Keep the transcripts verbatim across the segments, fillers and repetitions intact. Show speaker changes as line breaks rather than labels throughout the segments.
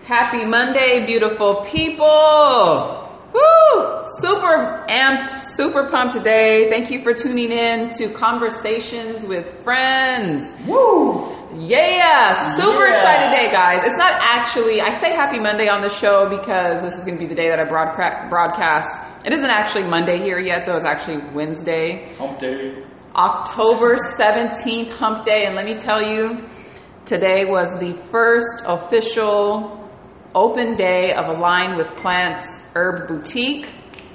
Happy Monday, beautiful people. Woo! Super amped, super pumped today. Thank you for tuning in to Conversations with Friends.
Woo!
Yeah, super
Yeah.
excited day, guys. It's not actually, I say happy Monday on the show because this is going to be the day that I broadca- broadcast. It isn't actually Monday here yet, though. It's actually Wednesday.
Hump day.
October seventeenth, hump day. And let me tell you, today was the first official open day of Align with Plants Herb Boutique.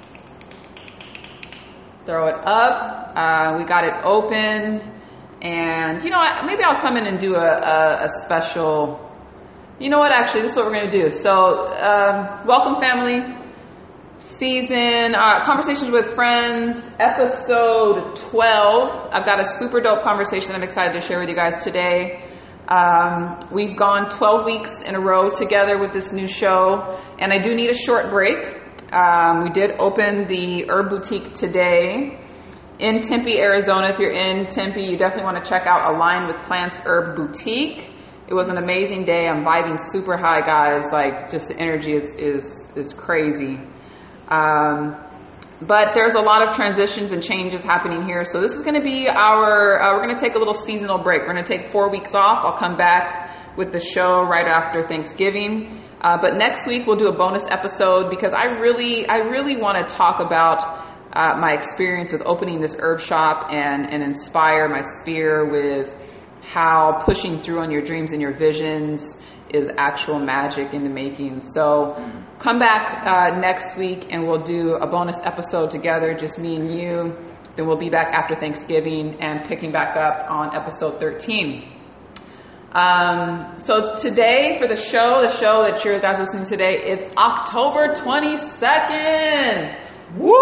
Throw it up. Uh, we got it open. And, you know, maybe I'll come in and do a, a, a special, you know what, actually, this is what we're going to do. So, um, welcome, family. Season, uh, Conversations with Friends, episode twelve. I've got a super dope conversation I'm excited to share with you guys today. Um, we've gone twelve weeks in a row together with this new show, and I do need a short break. Um, we did open the Herb Boutique today in Tempe, Arizona. If you're in Tempe, you definitely want to check out Align with Plants Herb Boutique. It was an amazing day. I'm vibing super high, guys. Like, just the energy is is is crazy. Um, but there's a lot of transitions and changes happening here. So this is going to be our, uh, we're going to take a little seasonal break. We're going to take four weeks off. I'll come back with the show right after Thanksgiving. Uh, but next week we'll do a bonus episode because I really, I really want to talk about uh, my experience with opening this herb shop and, and inspire my sphere with how pushing through on your dreams and your visions is actual magic in the making. So come back uh, next week and we'll do a bonus episode together, just me and you. Then we'll be back after Thanksgiving and picking back up on episode thirteen. Um, so today for the show, the show that you guys are listening to today, it's October twenty-second. Woo!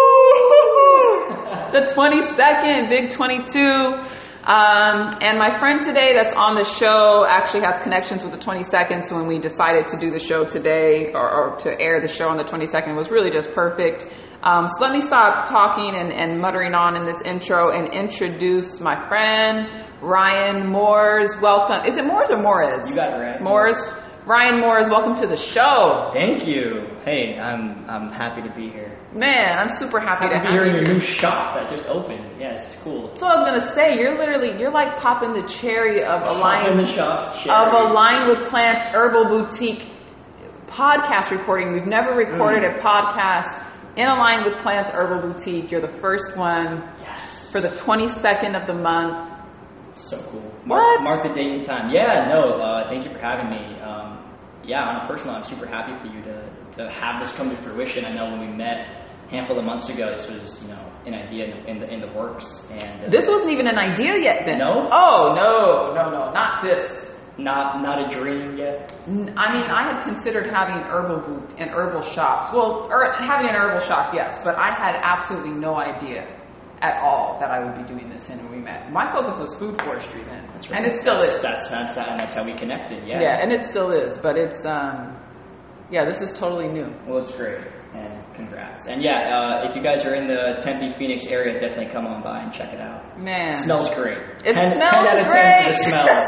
The twenty-second, big twenty-two. Um, and my friend today that's on the show actually has connections with the twenty-second. So when we decided to do the show today or, or to air the show on the twenty-second, it was really just perfect. Um, so let me stop talking and, and muttering on in this intro and introduce my friend, Ryan Moores. Welcome. Is it Moores or Morris?
You got it right.
Moores. Ryan Moores, welcome to the show.
Thank you. Hey, I'm I'm happy to be here.
Man, I'm super happy,
Happy
to
to be
have
here
you.
in your new shop that just opened. Yes, it's cool.
That's what I was gonna say. You're literally, you're like popping the cherry of Align,
in the shop's cherry.
of Align with Plants Herbal Boutique podcast recording. We've never recorded
Mm.
a podcast in Align with Plants Herbal Boutique. You're the first one
Yes.
for the twenty-second of the month.
So cool.
What?
Mark, mark the date and time. Yeah, no, uh, thank you for having me. Um, yeah, on a personal, I'm super happy for you to, to have this come to fruition. I know when we met a handful of months ago, this was, you know, an idea in the, in the, in the works. And uh,
This wasn't even an idea yet then.
No?
Oh, no, no, no, not this.
Not not a dream yet.
N- I mean, I had considered having herbal boot and herbal shops. Well, er, having an herbal shop, yes, but I had absolutely no idea at all that I would be doing this in when we met. My focus was food forestry then.
That's right.
And it still
that's,
is.
That's, that's, and that's how we connected, yeah.
Yeah, and it still is, but it's, um, yeah, this is totally new.
Well, it's great, and congrats. And yeah, uh, if you guys are in the Tempe, Phoenix area, definitely come on by and check it out.
Man.
It smells great.
It
ten,
smells
ten out of
great.
ten for the smells.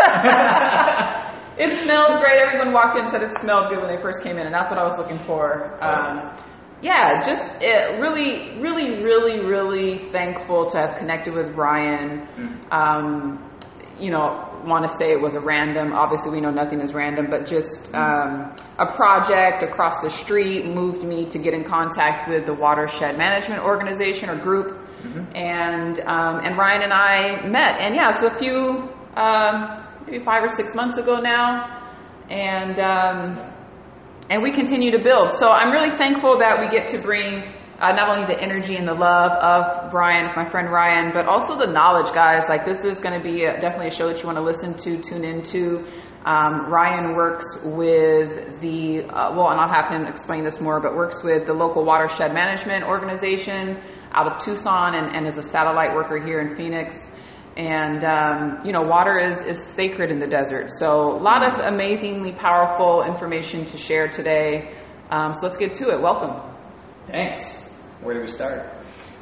It smells great. Everyone walked in and said it smelled good when they first came in, and that's what I was looking for. Um, yeah, just it really, really, really, really thankful to have connected with Ryan.
Mm.
Um, you know, want to say it was a random, obviously we know nothing is random, but just um, a project across the street moved me to get in contact with the Watershed Management Organization or group.
Mm-hmm.
And um, and Ryan and I met. And yeah, so a few, um, maybe five or six months ago now. And um, and we continue to build. So I'm really thankful that we get to bring Uh, not only the energy and the love of Brian, my friend Ryan, but also the knowledge, guys. Like, this is going to be a, definitely a show that you want to listen to, tune into. Um, Ryan works with the, uh, well, and I'll have him explain this more, but works with the local Watershed Management Organization out of Tucson and, and is a satellite worker here in Phoenix. And, um, you know, water is, is sacred in the desert. So a lot of amazingly powerful information to share today. Um, so let's get to it. Welcome.
Thanks. Where do we start?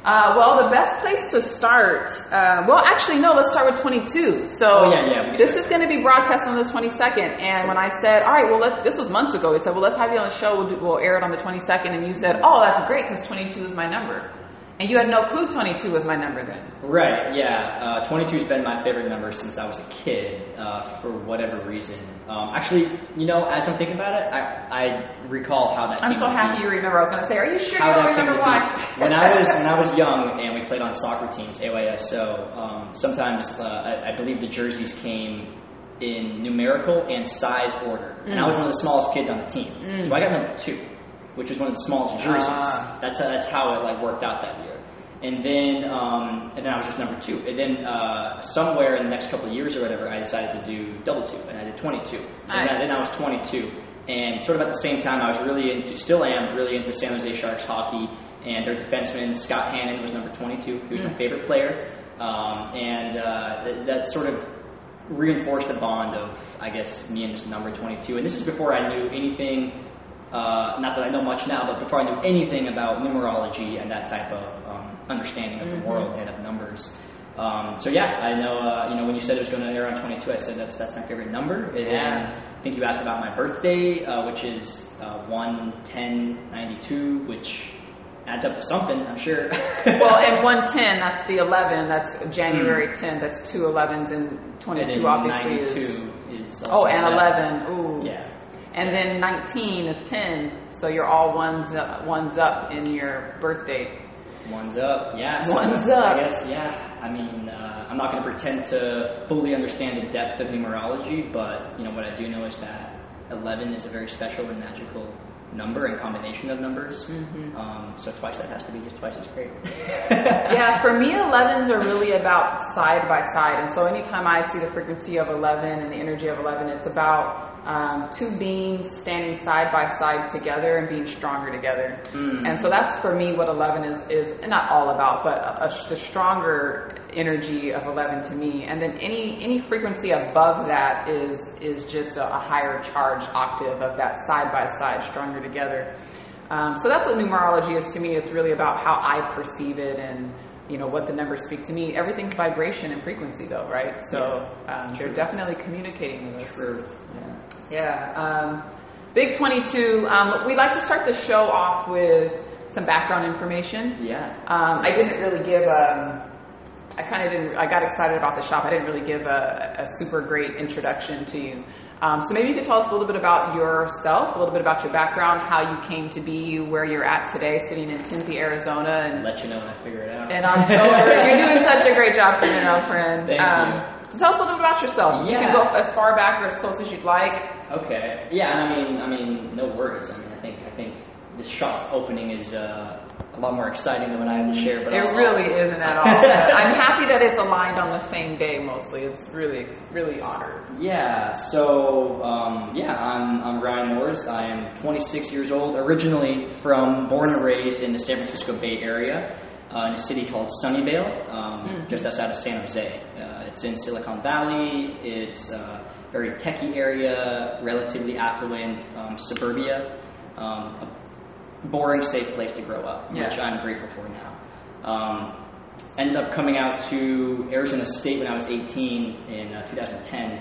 Uh, well, the best place to start, uh, well, actually, no, let's start with twenty-two. So
oh, yeah, yeah,
this is going to be broadcast on the twenty-second. And when I said, all right, well, let's, this was months ago. He said, well, let's have you on the show. We'll, do, we'll air it on the twenty-second. And you said, oh, that's great because twenty-two is my number. And you had no clue twenty-two was my number then.
Right, yeah. Uh, twenty-two has been my favorite number since I was a kid, uh, for whatever reason. Um, actually, you know, as I'm thinking about it, I, I recall how that
I'm
came
so
to
happy
be.
you remember. I was going to say, are you sure
How
you don't
that came
remember
to
why?
be. When I was when I was young and we played on soccer teams, A Y S O, um, sometimes uh, I, I believe the jerseys came in numerical and size order. Mm. And I was one of the smallest kids on the team. Mm. So I got number two, which was one of the smallest jerseys. Uh. That's, how, that's how it like worked out that year. And then, um, and then I was just number two. And then uh, somewhere in the next couple of years or whatever, I decided to do double two, and I did twenty-two. So
nice.
then, then I was twenty-two. And sort of at the same time, I was really into, still am, really into San Jose Sharks hockey. And their defenseman, Scott Hannon, was number twenty-two. He was mm. my favorite player. Um, and uh, that, that sort of reinforced the bond of, I guess, me and this number twenty-two. And this is before I knew anything, uh, not that I know much now, but before I knew anything about numerology and that type of um, understanding of mm-hmm. the world and of numbers. Um, so yeah, I know, uh, you know, when you said it was going to air on twenty-two, I said that's that's my favorite number. And
yeah.
I think you asked about my birthday, uh, which is uh, one ten ninety-two, which adds up to something, I'm sure.
Well, and one ten, that's the eleven, that's January tenth, that's two elevens, and twenty-two
and
obviously is...
is
oh, and
eleven.
eleven, ooh.
Yeah.
And then nineteen is ten, so you're all ones up, ones up in your birthday.
One's up, yeah. So
One's up.
I guess, yeah. I mean, uh, I'm not going to pretend to fully understand the depth of numerology, but, you know, what I do know is that eleven is a very special and magical number and combination of numbers. Mm-hmm. Um, so twice that has to be just twice as great.
Yeah, for me, elevens are really about side by side. And so anytime I see the frequency of eleven and the energy of eleven, it's about um, two beings standing side by side together and being stronger together. Mm. And so that's for me what eleven is, is not all about, but a, a, the stronger energy of eleven to me. And then any any frequency above that is is just a, a higher charge octave of that side by side, stronger together. Um, so that's what numerology is to me. It's really about how I perceive it and, you know, what the numbers speak to me. Everything's vibration and frequency though, right? So um, they're definitely communicating with us.
Truth. Yeah.
Yeah. Um, Big twenty-two, um, we like to start the show off with some background information.
Yeah.
Um, I didn't really give a, I kind of didn't, I got excited about the shop. I didn't really give a, a super great introduction to you. Um, so maybe you could tell us a little bit about yourself, a little bit about your background, how you came to be where you're at today, sitting in Tempe, Arizona. And
let you know when I figure it out.
In October. You're doing such a great job for me now, friend.
Thank
um,
you.
So tell us a little bit about yourself.
Yeah.
You can go as far back or as close as you'd like.
Okay. Yeah, and I mean, I mean, no worries. I mean, I think, I think this shop opening is uh, a lot more exciting than what I have to share. But
it
I'll,
really
I'll,
isn't at all. I'm happy that it's aligned on the same day. Mostly, it's really, really honored.
Yeah. So, um, yeah, I'm I'm Ryan Moores. I am twenty-six years old. Originally from, born and raised in the San Francisco Bay Area, uh, in a city called Sunnyvale, um, mm-hmm. just outside of San Jose. Uh, it's in Silicon Valley. It's uh, very techie area, relatively affluent, um, suburbia, um, a boring, safe place to grow up,
yeah.
which I'm grateful for now. Um, ended up coming out to Arizona State when I was eighteen in uh, two thousand ten.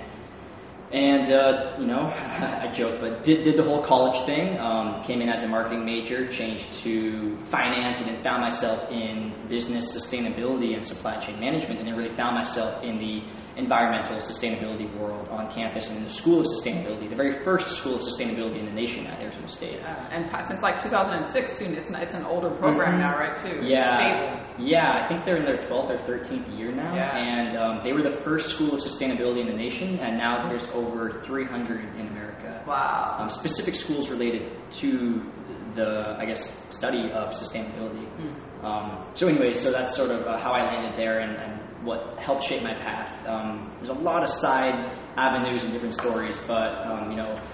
And, uh, you know, I joke, but did, did the whole college thing, um, came in as a marketing major, changed to finance, and then found myself in business sustainability and supply chain management, and then really found myself in the environmental sustainability world on campus and in the School of Sustainability, the very first School of Sustainability in the nation at Arizona State.
Uh, and since like two thousand six, too, it's, it's an older program mm-hmm. now, right, too?
Yeah.
Stable.
Yeah, I think they're in their twelfth or thirteenth year now.
Yeah.
And um, they were the first School of Sustainability in the nation, and now there's over three hundred in America.
Wow.
Um, specific schools related to the, I guess, study of sustainability. Mm. Um, so anyways, so that's sort of uh, how I landed there and, and what helped shape my path. Um, there's a lot of side avenues and different stories, but, um, you know,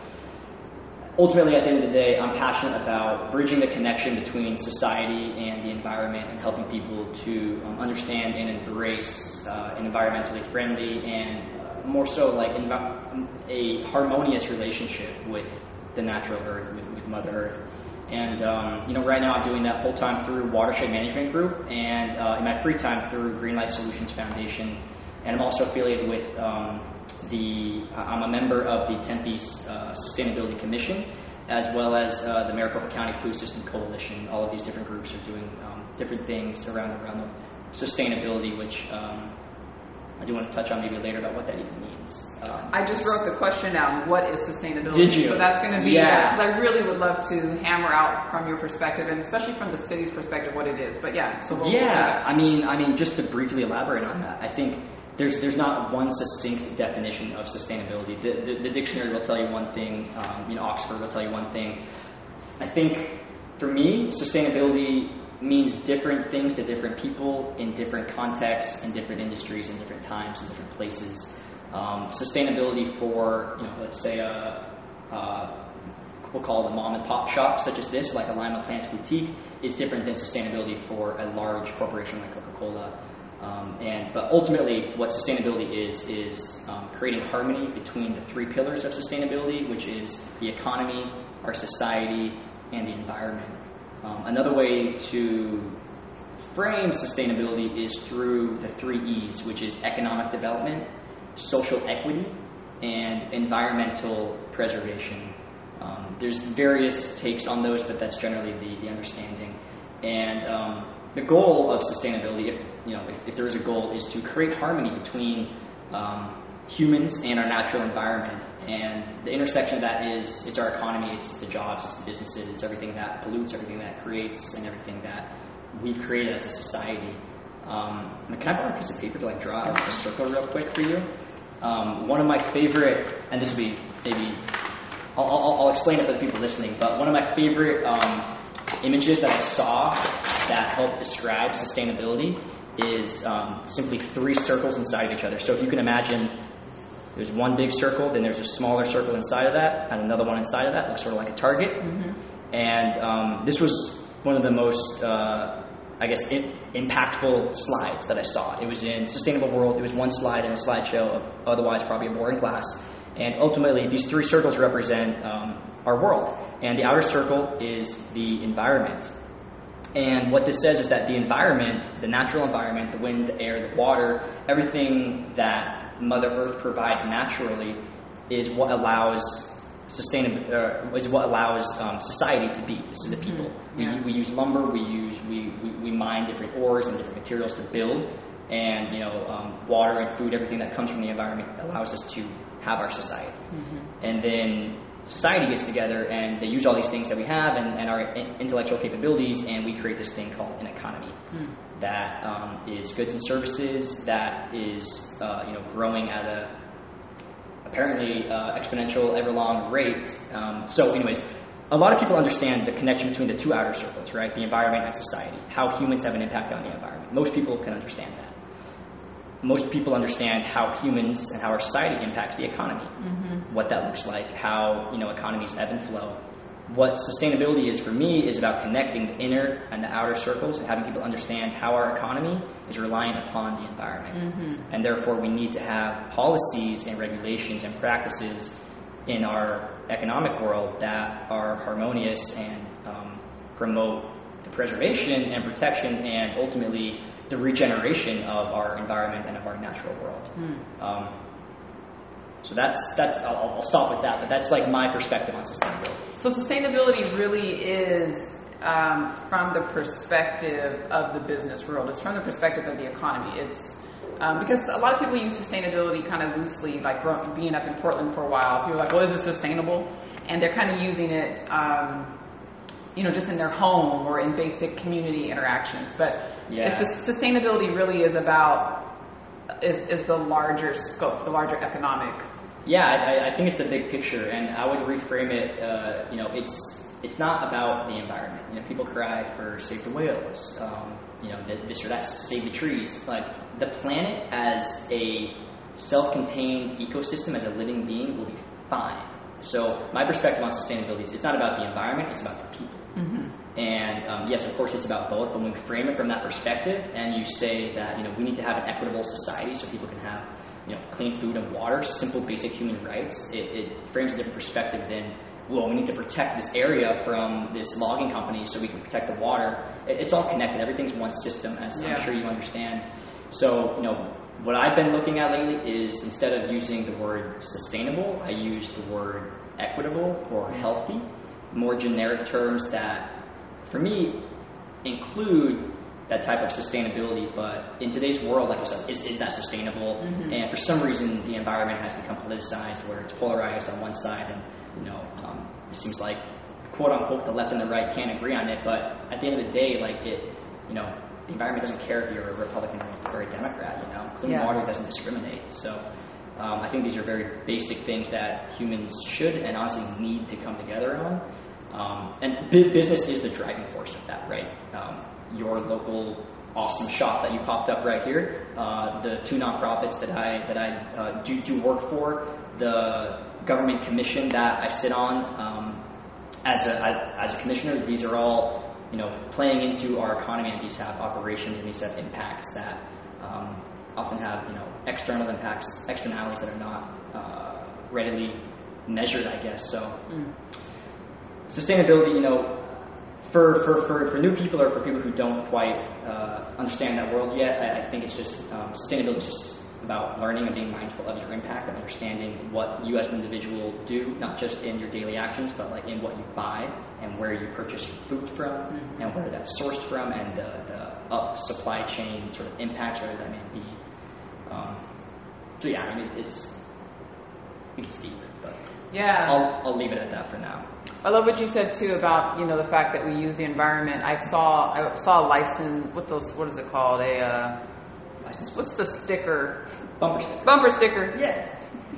ultimately at the end of the day, I'm passionate about bridging the connection between society and the environment and helping people to um, understand and embrace uh, an environmentally friendly and uh, more so like env- a harmonious relationship with the natural earth, with, with Mother Earth. And um, you know, right now I'm doing that full time through Watershed Management Group, and uh, in my free time through Greenlight Solutions Foundation. And I'm also affiliated with um, the. I'm a member of the Tempe uh, Sustainability Commission, as well as uh, the Maricopa County Food System Coalition. All of these different groups are doing um, different things around the realm of sustainability, which um, I do want to touch on maybe later about what that even means. Um,
I just wrote the question down, what is sustainability?
Did you?
So that's going to be,
Yeah.
I really would love to hammer out from your perspective, and especially from the city's perspective, what it is. But yeah, so we'll
yeah, I mean, I mean, just to briefly elaborate on that, I think there's there's not one succinct definition of sustainability. The the, the dictionary will tell you one thing. Um, you know, Oxford will tell you one thing. I think for me, sustainability means different things to different people in different contexts and different industries and different times and different places. Um, sustainability for, you know, let's say a, a we'll call it a mom and pop shop such as this, like a Lima Plants boutique, is different than sustainability for a large corporation like Coca-Cola. Um, and but ultimately, what sustainability is is um, creating harmony between the three pillars of sustainability, which is the economy, our society, and the environment. Um, another way to frame sustainability is through the three E's, which is economic development, social equity, and environmental preservation. Um, there's various takes on those, but that's generally the, the understanding. And um, the goal of sustainability, if you know, if, if there is a goal, is to create harmony between um, humans and our natural environment. And the intersection of that is, it's our economy, it's the jobs, it's the businesses, it's everything that pollutes, everything that creates, and everything that we've created as a society. Um, can I borrow a piece of paper to like draw a circle real quick for you? Um, one of my favorite, and this will be maybe, I'll, I'll, I'll explain it for the people listening, but one of my favorite um, images that I saw that helped describe sustainability is um, simply three circles inside of each other. So if you can imagine, there's one big circle, then there's a smaller circle inside of that, and another one inside of that, looks sort of like a target. Mm-hmm. And um, this was one of the most, uh, I guess, in, impactful slides that I saw. It was in Sustainable World. It was one slide in a slideshow of otherwise probably a boring class. And ultimately, these three circles represent um, our world. And the outer circle is the environment. And what this says is that the environment, the natural environment, the wind, the air, the water, everything that Mother Earth provides naturally is what allows sustainable, uh, is what allows um, society to be. This is the people. Mm-hmm. Yeah. We, we use lumber, we use we, we, we mine different ores and different materials to build, and you know um, water and food, everything that comes from the environment allows us to have our society. Mm-hmm. And then society gets together and they use all these things that we have and, and our intellectual capabilities, and we create this thing called an economy mm. that um, is goods and services, that is uh, you know growing at a apparently uh, exponential, ever-long rate. Um, so anyways, a lot of people understand the connection between the two outer circles, right? The environment and society, how humans have an impact on the environment. Most people can understand that. Most people understand how humans and how our society impacts the economy, mm-hmm. what that looks like, how you know economies ebb and flow. What sustainability is for me is about connecting the inner and the outer circles and having people understand how our economy is reliant upon the environment. Mm-hmm. And therefore we need to have policies and regulations and practices in our economic world that are harmonious and um, promote the preservation and protection and ultimately the regeneration of our environment and of our natural world. Mm. Um, so that's, that's I'll, I'll stop with that, but that's like my perspective on sustainability.
So sustainability really is um, from the perspective of the business world. It's from the perspective of the economy. It's um, because a lot of people use sustainability kind of loosely, like growing, being up in Portland for a while. People are like, well, is it sustainable? And they're kind of using it, um, you know, just in their home or in basic community interactions. But
yeah.
it's, sustainability really is about, is, is the larger scope, the larger economic.
Yeah, I, I think it's the big picture, and I would reframe it. Uh, you know, it's it's not about the environment. You know, people cry for save the whales. Um, you know, this or that, save the trees. Like the planet as a self-contained ecosystem, as a living being, will be fine. So my perspective on sustainability is it's not about the environment; it's about the people. Mm-hmm. And um, yes, of course, it's about both. But when we frame it from that perspective, and you say that you know we need to have an equitable society so people can have you know, clean food and water, simple, basic human rights, it, it frames a different perspective than well, we need to protect this area from this logging company so we can protect the water. It, it's all connected. Everything's one system, as
Yeah.
I'm sure you understand. So, you know, what I've been looking at lately is instead of using the word sustainable, I use the word equitable or healthy, more generic terms that, for me, include that type of sustainability. But in today's world, like I said, is, is that sustainable?
Mm-hmm.
And for some reason, the environment has become politicized, where it's polarized on one side, and you know, um, it seems like quote unquote the left and the right can't agree on it. But at the end of the day, like it, you know, the environment doesn't care if you're a Republican or a Democrat. You know, clean
Yeah.
water doesn't discriminate. So um, I think these are very basic things that humans should and honestly need to come together on. Um, and b- business is the driving force of that, right? Um, your local awesome shop that you popped up right here, uh, the two nonprofits that I that I uh, do do work for, the government commission that I sit on um, as a as a commissioner. These are all, you know, playing into our economy, and these have operations and these have impacts that um, often have, you know, external impacts, externalities that are not uh, readily measured, I guess. So.
Mm.
Sustainability, you know, for, for, for, for new people or for people who don't quite uh, understand that world yet, I, I think it's just, um, sustainability is just about learning and being mindful of your impact and understanding what you as an individual do, not just in your daily actions, but like in what you buy and where you purchase your food from, mm-hmm. and where that's sourced from, and the, the up supply chain sort of impacts, whatever that may be. Um, so yeah, I mean, it's, it gets deep, but
Yeah.
I'll, I'll leave it at that for now.
I love what you said too about, you know, the fact that we use the environment. I saw I saw a license. What's those? What is it called? A uh,
License.
what's the sticker?
Bumper sticker.
Bumper sticker.
Yeah.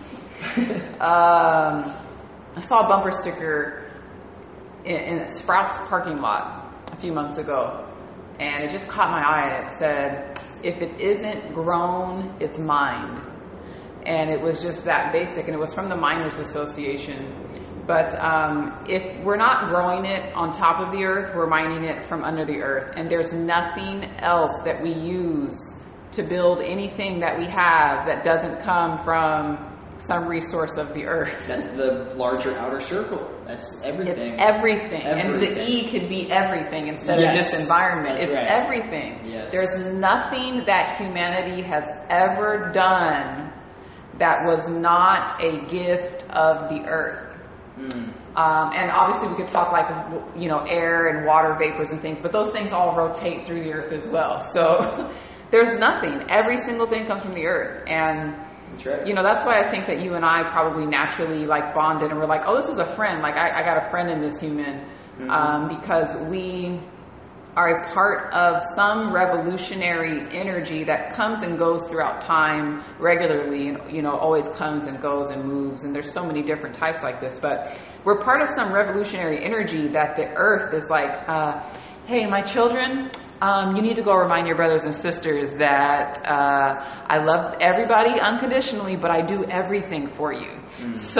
um, I saw a bumper sticker in, in a Sprouts parking lot a few months ago, and it just caught my eye. And it said, "If it isn't grown, it's mined." And it was just that basic, and it was from the Miners Association. But um, if we're not growing it on top of the earth, we're mining it from under the earth. And there's nothing else that we use to build anything that we have that doesn't come from some resource of the earth.
That's the larger outer circle. That's everything.
It's everything.
Everything.
And the E could be everything instead
Yes,
of just environment.
that's
It's
right.
everything.
Yes.
There's nothing that humanity has ever done that was not a gift of the earth.
Mm.
Um, and obviously we could talk like, you know, air and water vapors and things, but those things all rotate through the earth as well. So there's nothing. Every single thing comes from the earth. And,
That's right.
you know, that's why I think that you and I probably naturally like bonded and we're like, oh, this is a friend. Like I, I got a friend in this human.
Mm-hmm.
Um, because we are a part of some revolutionary energy that comes and goes throughout time regularly, and, you know, always comes and goes and moves. And there's so many different types like this, but we're part of some revolutionary energy that the earth is like, uh, hey, my children, um, you need to go remind your brothers and sisters that uh, I love everybody unconditionally, but I do everything for you. Mm. So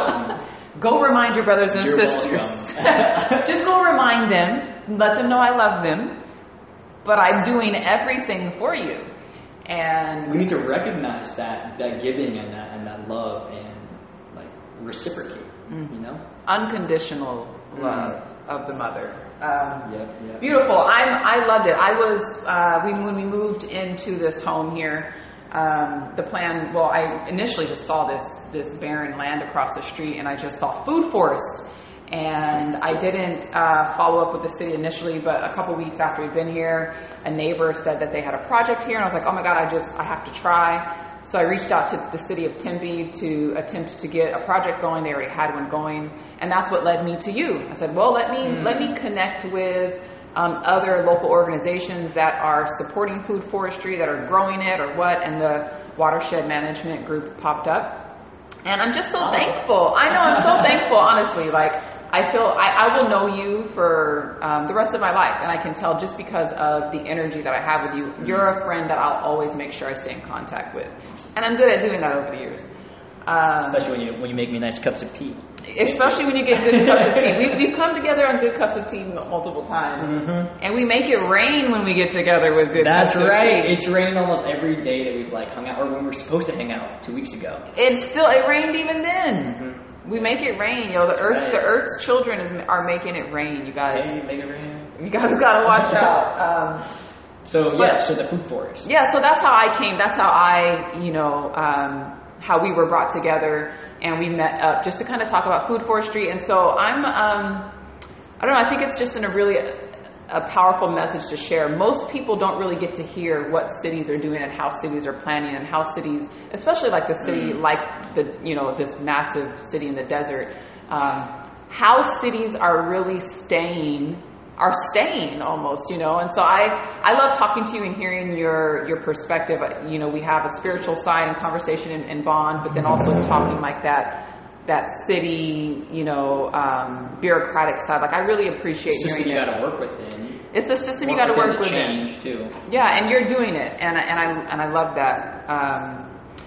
go remind your brothers and
You're
sisters. Just go remind them. Let them know I love them, but I'm doing everything for you. And
we need to recognize that that giving and that and that love and like reciprocate. Mm-hmm. You know,
unconditional love mm-hmm. of the mother. Um,
yep, yep.
Beautiful. I I loved it. I was uh, we, when we moved into this home here. Um, the plan. Well, I initially just saw this this barren land across the street, and I just saw food forest. And I didn't uh, follow up with the city initially, but a couple weeks after we'd been here, a neighbor said that they had a project here, and I was like, oh my God, I just, I have to try. So I reached out to the city of Tempe to attempt to get a project going. They already had one going, and that's what led me to you. I said, well, let me, mm. let me connect with um, other local organizations that are supporting food forestry, that are growing it or what, and the Watershed Management Group popped up. And I'm just so oh. thankful. I know, I'm so thankful, honestly, like, I feel I, I will know you for um, the rest of my life, and I can tell just because of the energy that I have with you. Mm-hmm. You're a friend that I'll always make sure I stay in contact with, and I'm good at doing that over the years. Um,
especially when you when you make me nice cups of tea.
Especially when you get good cups of tea. We, we've come together on good cups of tea multiple times,
mm-hmm.
and we make it rain when we get together with good
That's
cups
right.
of tea.
It's rained almost every day that we've like hung out, or when we were supposed to hang out two weeks ago.
It's still it rained even then.
Mm-hmm.
We make it rain, yo. The earth,
right.
the Earth's children is, are making it rain, you guys.
Hey, make it rain.
You gotta, gotta watch out. Um,
so yeah, but, so the food forest.
Yeah, so that's how I came. That's how I, you know, um, how we were brought together, and we met up just to kind of talk about food forestry. And so I'm, um, I don't know. I think it's just in a really a powerful message to share. Most people don't really get to hear what cities are doing and how cities are planning and how cities, especially like the city, mm. like the, you know, this massive city in the desert, um, how cities are really staying, are staying almost, you know. And so I, I love talking to you and hearing your, your perspective. You know, we have a spiritual side and conversation and, and bond, but then also talking like that, that city, you know, um, bureaucratic side. Like I really appreciate
it's
hearing
you
it.
got to work within.
It's the system you got to work within.
Change too.
Yeah, and you're doing it, and and I and I love that. Um,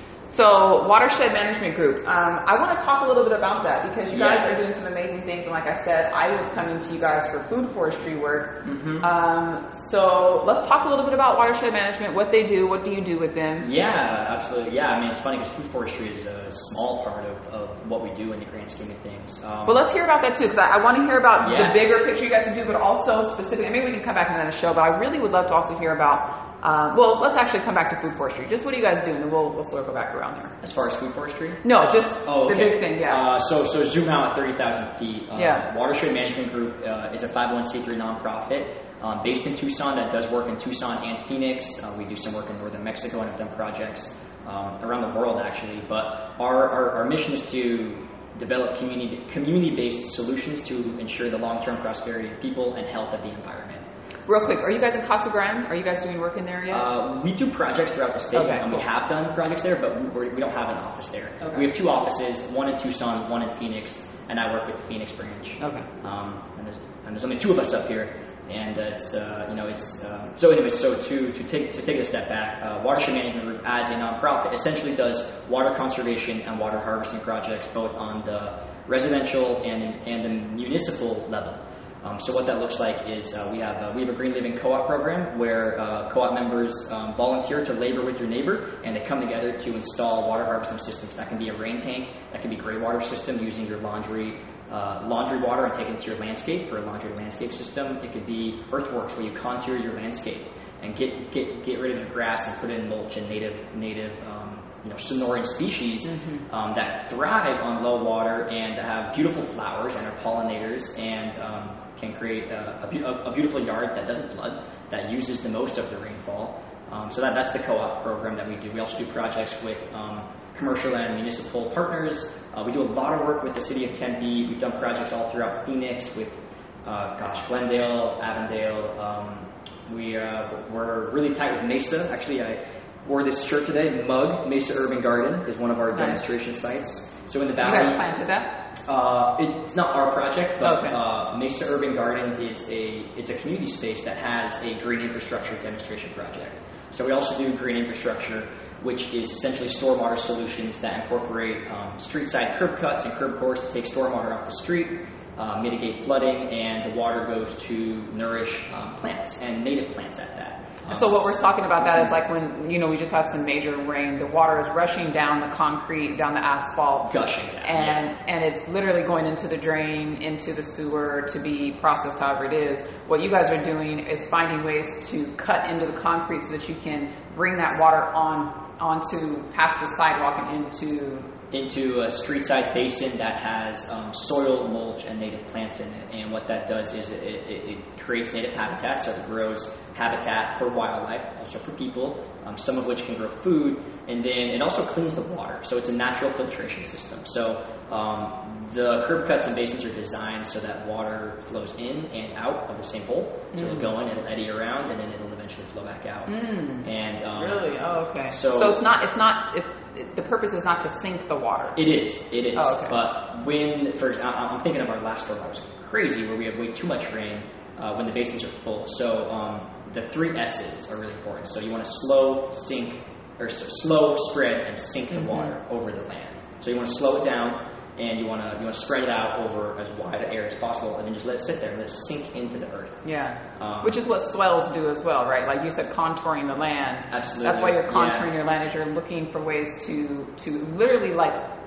so Watershed Management Group. Um, I want to talk a little bit about that because you guys
yeah.
are doing some amazing things. And like I said, I was coming to you guys for food forestry work.
Mm-hmm.
Um, so let's talk a little bit about Watershed Management. What they do. What do you do with them?
Yeah, absolutely. Yeah, I mean it's funny because food forestry is a small part of, of what we do in the grand scheme of things. Um,
but let's hear about that too, because I, I want to hear about
yeah.
the bigger picture you guys do, but also specifically. Maybe we can come back and then a show. But I really would love to also hear about. Um, well, let's actually come back to food forestry. Just what are you guys doing? And we'll we'll circle back around there.
As far as food forestry?
No, just
oh, okay.
the big thing. Yeah.
Uh, so so zoom out at thirty thousand feet. Uh,
yeah.
Watershed Management Group uh, is a five oh one c three nonprofit um, based in Tucson that does work in Tucson and Phoenix. Uh, we do some work in northern Mexico and have done projects um, around the world actually. But our, our our mission is to develop community community based solutions to ensure the long term prosperity of people and health of the environment.
Real quick, are you guys in Casa Grande? Are you guys doing work in there yet?
Uh, we do projects throughout the state,
okay,
and
cool.
we have done projects there, but we, we don't have an office there.
Okay.
We have two offices, one in Tucson, one in Phoenix, and I work with the Phoenix branch.
Okay.
Um, and there's and there's only two of us up here, and uh, it's uh, you know it's uh, so anyways. So to to take to take a step back, uh, Watershed Management Group as a nonprofit essentially does water conservation and water harvesting projects both on the residential and and the municipal level. Um, so what that looks like is uh, we have uh, we have a Green Living Co-op program where uh, co-op members um, volunteer to labor with your neighbor, and they come together to install water harvesting systems. That can be a rain tank, that can be gray water system using your laundry uh, laundry water and take it to your landscape for a laundry landscape system. It could be earthworks where you contour your landscape and get get get rid of your grass and put in mulch and native native um, you know Sonoran species mm-hmm. um, that thrive on low water and have beautiful flowers and are pollinators and um, can create a, a, a beautiful yard that doesn't flood, that uses the most of the rainfall. Um, so that, that's the co-op program that we do. We also do projects with um, commercial and municipal partners. Uh, we do a lot of work with the city of Tempe. We've done projects all throughout Phoenix with, uh, gosh, Glendale, Avondale. Um, we, uh, we're really tight with Mesa. Actually, I wore this shirt today, Mug. Mesa Urban Garden is one of our nice. demonstration sites. So in the valley.
You guys planted that?
Uh, it's not our project, but
okay.
uh, Mesa Urban Garden is a it's a community space that has a green infrastructure demonstration project. So we also do green infrastructure, which is essentially stormwater solutions that incorporate um, street-side curb cuts and curb cores to take stormwater off the street, uh, mitigate flooding, and the water goes to nourish um, plants and native plants at that.
So what we're talking about that is like when, you know, we just had some major rain, the water is rushing down the concrete, down the asphalt.
Gushing down,
and,
yeah.
and it's literally going into the drain, into the sewer to be processed however it is. What you guys are doing is finding ways to cut into the concrete so that you can bring that water on onto past the sidewalk and into
into a street-side basin that has um, soil, mulch, and native plants in it. And what that does is it, it, it creates native habitat, so it grows habitat for wildlife, also for people, um, some of which can grow food, and then it also cleans the water. So it's a natural filtration system. So um, the curb cuts and basins are designed so that water flows in and out of the same hole. So mm. it'll go in, it'll eddy around, and then it'll eventually flow back out.
Mm.
And um,
really, oh, okay.
So,
so it's not, it's not, it's it, the purpose is not to sink the water.
It is, it is.
Oh, okay.
But when, for example, I'm thinking of our last storm that was crazy, where we had way too much rain uh, when the basins are full. So um, the three S's are really important. So you want to slow, sink, or so slow, spread, and sink the mm-hmm. water over the land. So you want to slow it down, and you want to you want to spread it out over as wide an area as possible, and then just let it sit there and let it sink into the earth.
Yeah,
um,
which is what swells do as well, right? Like you said, contouring the land.
Absolutely.
That's why you're contouring
yeah.
your land, is you're looking for ways to to literally like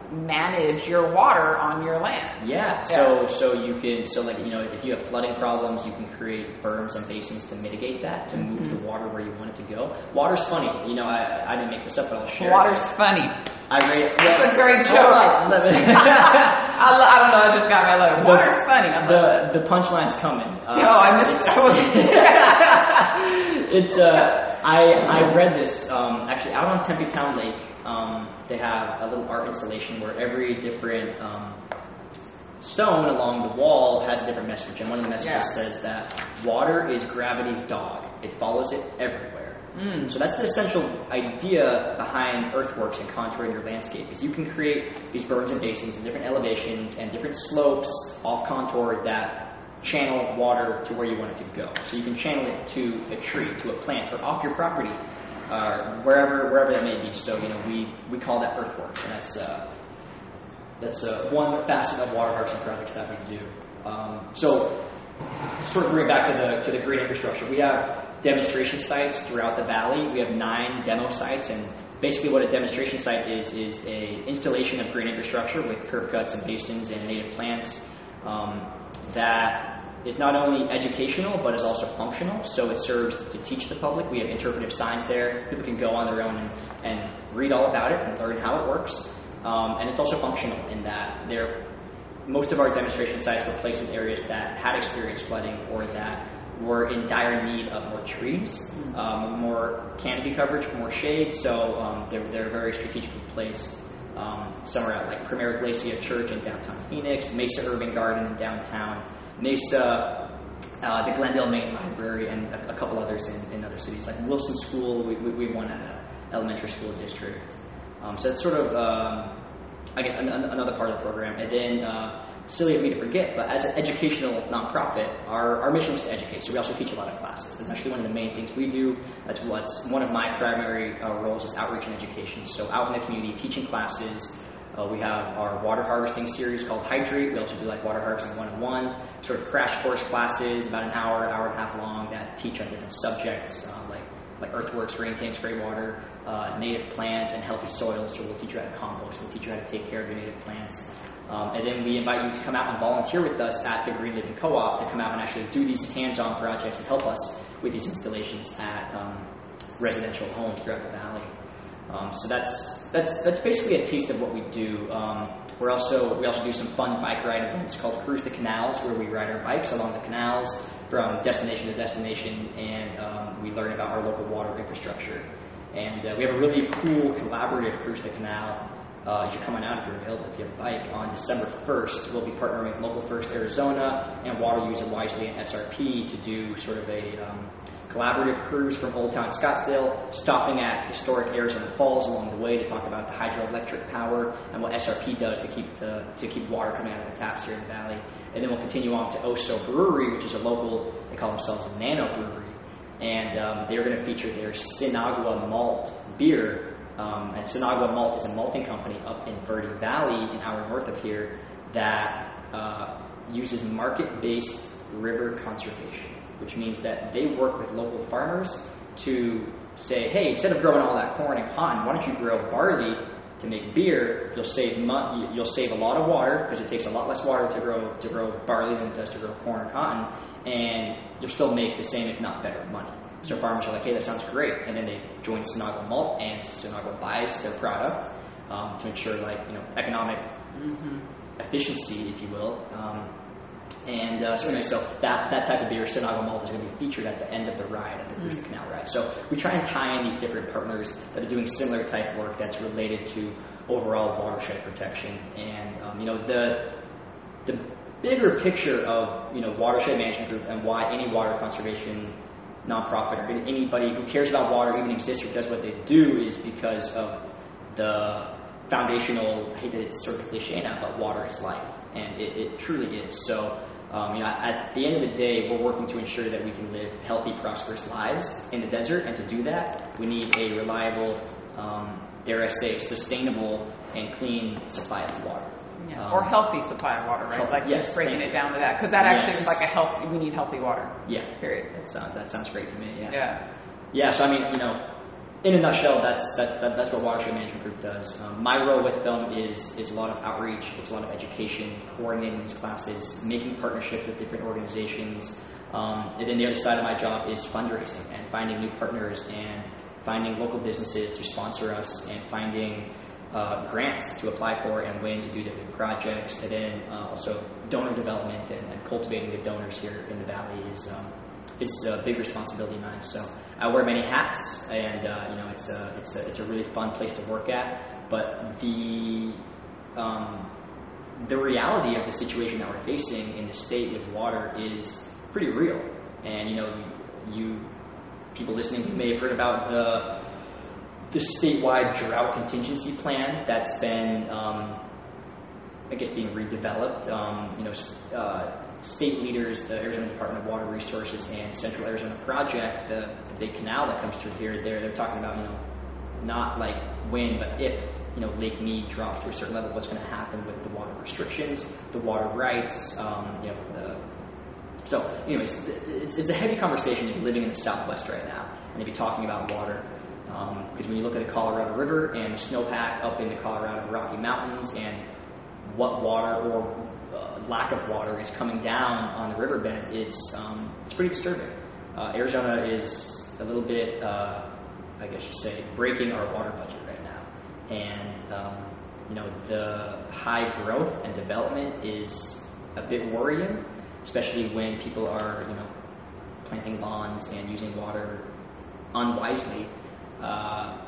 manage your water on your land.
Yeah. So yeah. so you can so like you know if you have flooding problems, you can create berms and basins to mitigate that, to move mm-hmm. the water where you want it to go. Water's funny. You know, I I didn't make this up, but I'll share.
Water's
it.
funny.
I rate.
That's
well,
a great joke. I, love it. I, lo- I don't know. I just got my love. Water's the, funny. I love
the it. the punchline's coming. Uh,
oh, I missed. I
wasn't. It's uh. I, I read this, um, actually, out on Tempe Town Lake, um, they have a little art installation where every different um, stone along the wall has a different message. And one of the messages yeah. says that water is gravity's dog. It follows it everywhere. Mm. So that's the essential idea behind earthworks and contouring your landscape, is you can create these berms and basins in different elevations and different slopes off contour that channel water to where you want it to go. So you can channel it to a tree, to a plant, or off your property, uh, wherever wherever that may be. So you know we, we call that earthworks, and that's uh, that's uh, one facet of water harvesting projects that we do. Um, so sort of bring it back to the to the green infrastructure. We have demonstration sites throughout the valley. We have nine demo sites, and basically what a demonstration site is is a installation of green infrastructure with curb cuts and basins and native plants. Um, that is not only educational, but is also functional. So it serves to teach the public. We have interpretive signs there. People can go on their own and, and read all about it and learn how it works. Um, and it's also functional in that they're, most of our demonstration sites were placed in areas that had experienced flooding or that were in dire need of more trees, um, more canopy coverage, more shade. So um, they're, they're very strategically placed. Um, some are at like Premier Iglesia Church in downtown Phoenix, Mesa Urban Garden in downtown Mesa, uh, the Glendale Main Library, and a, a couple others in, in other cities, like Wilson School. We, we, we won at an elementary school district. Um, so that's sort of, um, I guess, an, an, another part of the program. And then, uh, silly of me to forget, but as an educational nonprofit, our, our mission is to educate. So we also teach a lot of classes. That's actually one of the main things we do. That's what's one of my primary uh, roles is outreach and education. So out in the community, teaching classes. Uh, we have our water harvesting series called Hydrate. We also do like water harvesting one oh one, sort of crash course classes, about an hour, hour and a half long, that teach on different subjects uh, like like earthworks, rain tanks, gray water, uh, native plants, and healthy soils. So we'll teach you how to compost. We'll teach you how to take care of your native plants. Um, and then we invite you to come out and volunteer with us at the Green Living Co-op to come out and actually do these hands-on projects and help us with these installations at um, residential homes throughout the valley. Um, so that's that's that's basically a taste of what we do. Um, we're also we also do some fun bike ride events called Cruise the Canals, where we ride our bikes along the canals from destination to destination, and um, we learn about our local water infrastructure. And uh, we have a really cool collaborative Cruise the Canal. Uh, as you're coming out, if you're available, if you have a bike, on December first, we'll be partnering with Local First Arizona and Water User Wisely and S R P to do sort of a um, collaborative cruise from Old Town Scottsdale, stopping at historic Arizona Falls along the way to talk about the hydroelectric power and what S R P does to keep the to keep water coming out of the taps here in the valley. And then we'll continue on to Oso Brewery, which is a local, they call themselves a nano brewery, and um, they're going to feature their Sinagua malt beer. Um, and Sinagua Malt is a malting company up in Verde Valley, an hour north of here, that uh, uses market-based river conservation, which means that they work with local farmers to say, hey, instead of growing all that corn and cotton, why don't you grow barley to make beer? You'll save mo- you'll save a lot of water, because it takes a lot less water to grow to grow barley than it does to grow corn or cotton, and you'll still make the same, if not better, money. So farmers are like, hey, that sounds great. And then they join Sinagua Malt, and Sinagua buys their product um, to ensure, like, you know, economic mm-hmm. efficiency, if you will. Um, and uh, so anyway, so that, that type of beer, Sinagua Malt, is going to be featured at the end of the ride, at the Cruise the mm-hmm. Canal ride. So we try and tie in these different partners that are doing similar type work that's related to overall watershed protection. And, um, you know, the the bigger picture of, you know, Watershed Management Group and why any water conservation nonprofit or anybody who cares about water even exists or does what they do is because of the foundational, I hate that it's sort of cliche now, but water is life, and it, it truly is. So, um, you know, at the end of the day, we're working to ensure that we can live healthy, prosperous lives in the desert, and to do that, we need a reliable, um, dare I say, sustainable and clean supply of water.
Yeah.
Um,
or healthy supply of water, right?
Healthy,
like
yes,
just breaking it down to that, because that actually yes. is like a healthy. We need healthy water.
Yeah.
Period.
That's, uh, that sounds great to me. Yeah.
Yeah.
Yeah. So I mean, you know, in a nutshell, that's that's that, that's what Watershed Management Group does. Um, my role with them is is a lot of outreach, it's a lot of education, coordinating these classes, making partnerships with different organizations. Um, and then the other side of my job is fundraising and finding new partners and finding local businesses to sponsor us and finding uh, grants to apply for and win to do different projects. And then uh, also donor development and, and cultivating the donors here in the Valley is um, is a big responsibility of mine. So I wear many hats, and uh, you know it's a it's a it's a really fun place to work at. But the um, the reality of the situation that we're facing in the state with water is pretty real. And you know you, you people listening, you may have heard about the the statewide drought contingency plan that's been um, I guess being redeveloped. Um, you know. Uh, State leaders, the Arizona Department of Water Resources and Central Arizona Project, the, the big canal that comes through here, they're, they're talking about, you know, not like when, but if, you know, Lake Mead drops to a certain level, what's going to happen with the water restrictions, the water rights, um, you know, the, so, anyways, it's, it's a heavy conversation living in the Southwest right now, and to be talking about water, um, because when you look at the Colorado River and the snowpack up in the Colorado Rocky Mountains and what water or Uh, lack of water is coming down on the riverbed, it's um, it's pretty disturbing. Uh, Arizona is a little bit, uh, I guess you say, breaking our water budget right now, and um, you know the high growth and development is a bit worrying, especially when people are you know planting lawns and using water unwisely. Uh,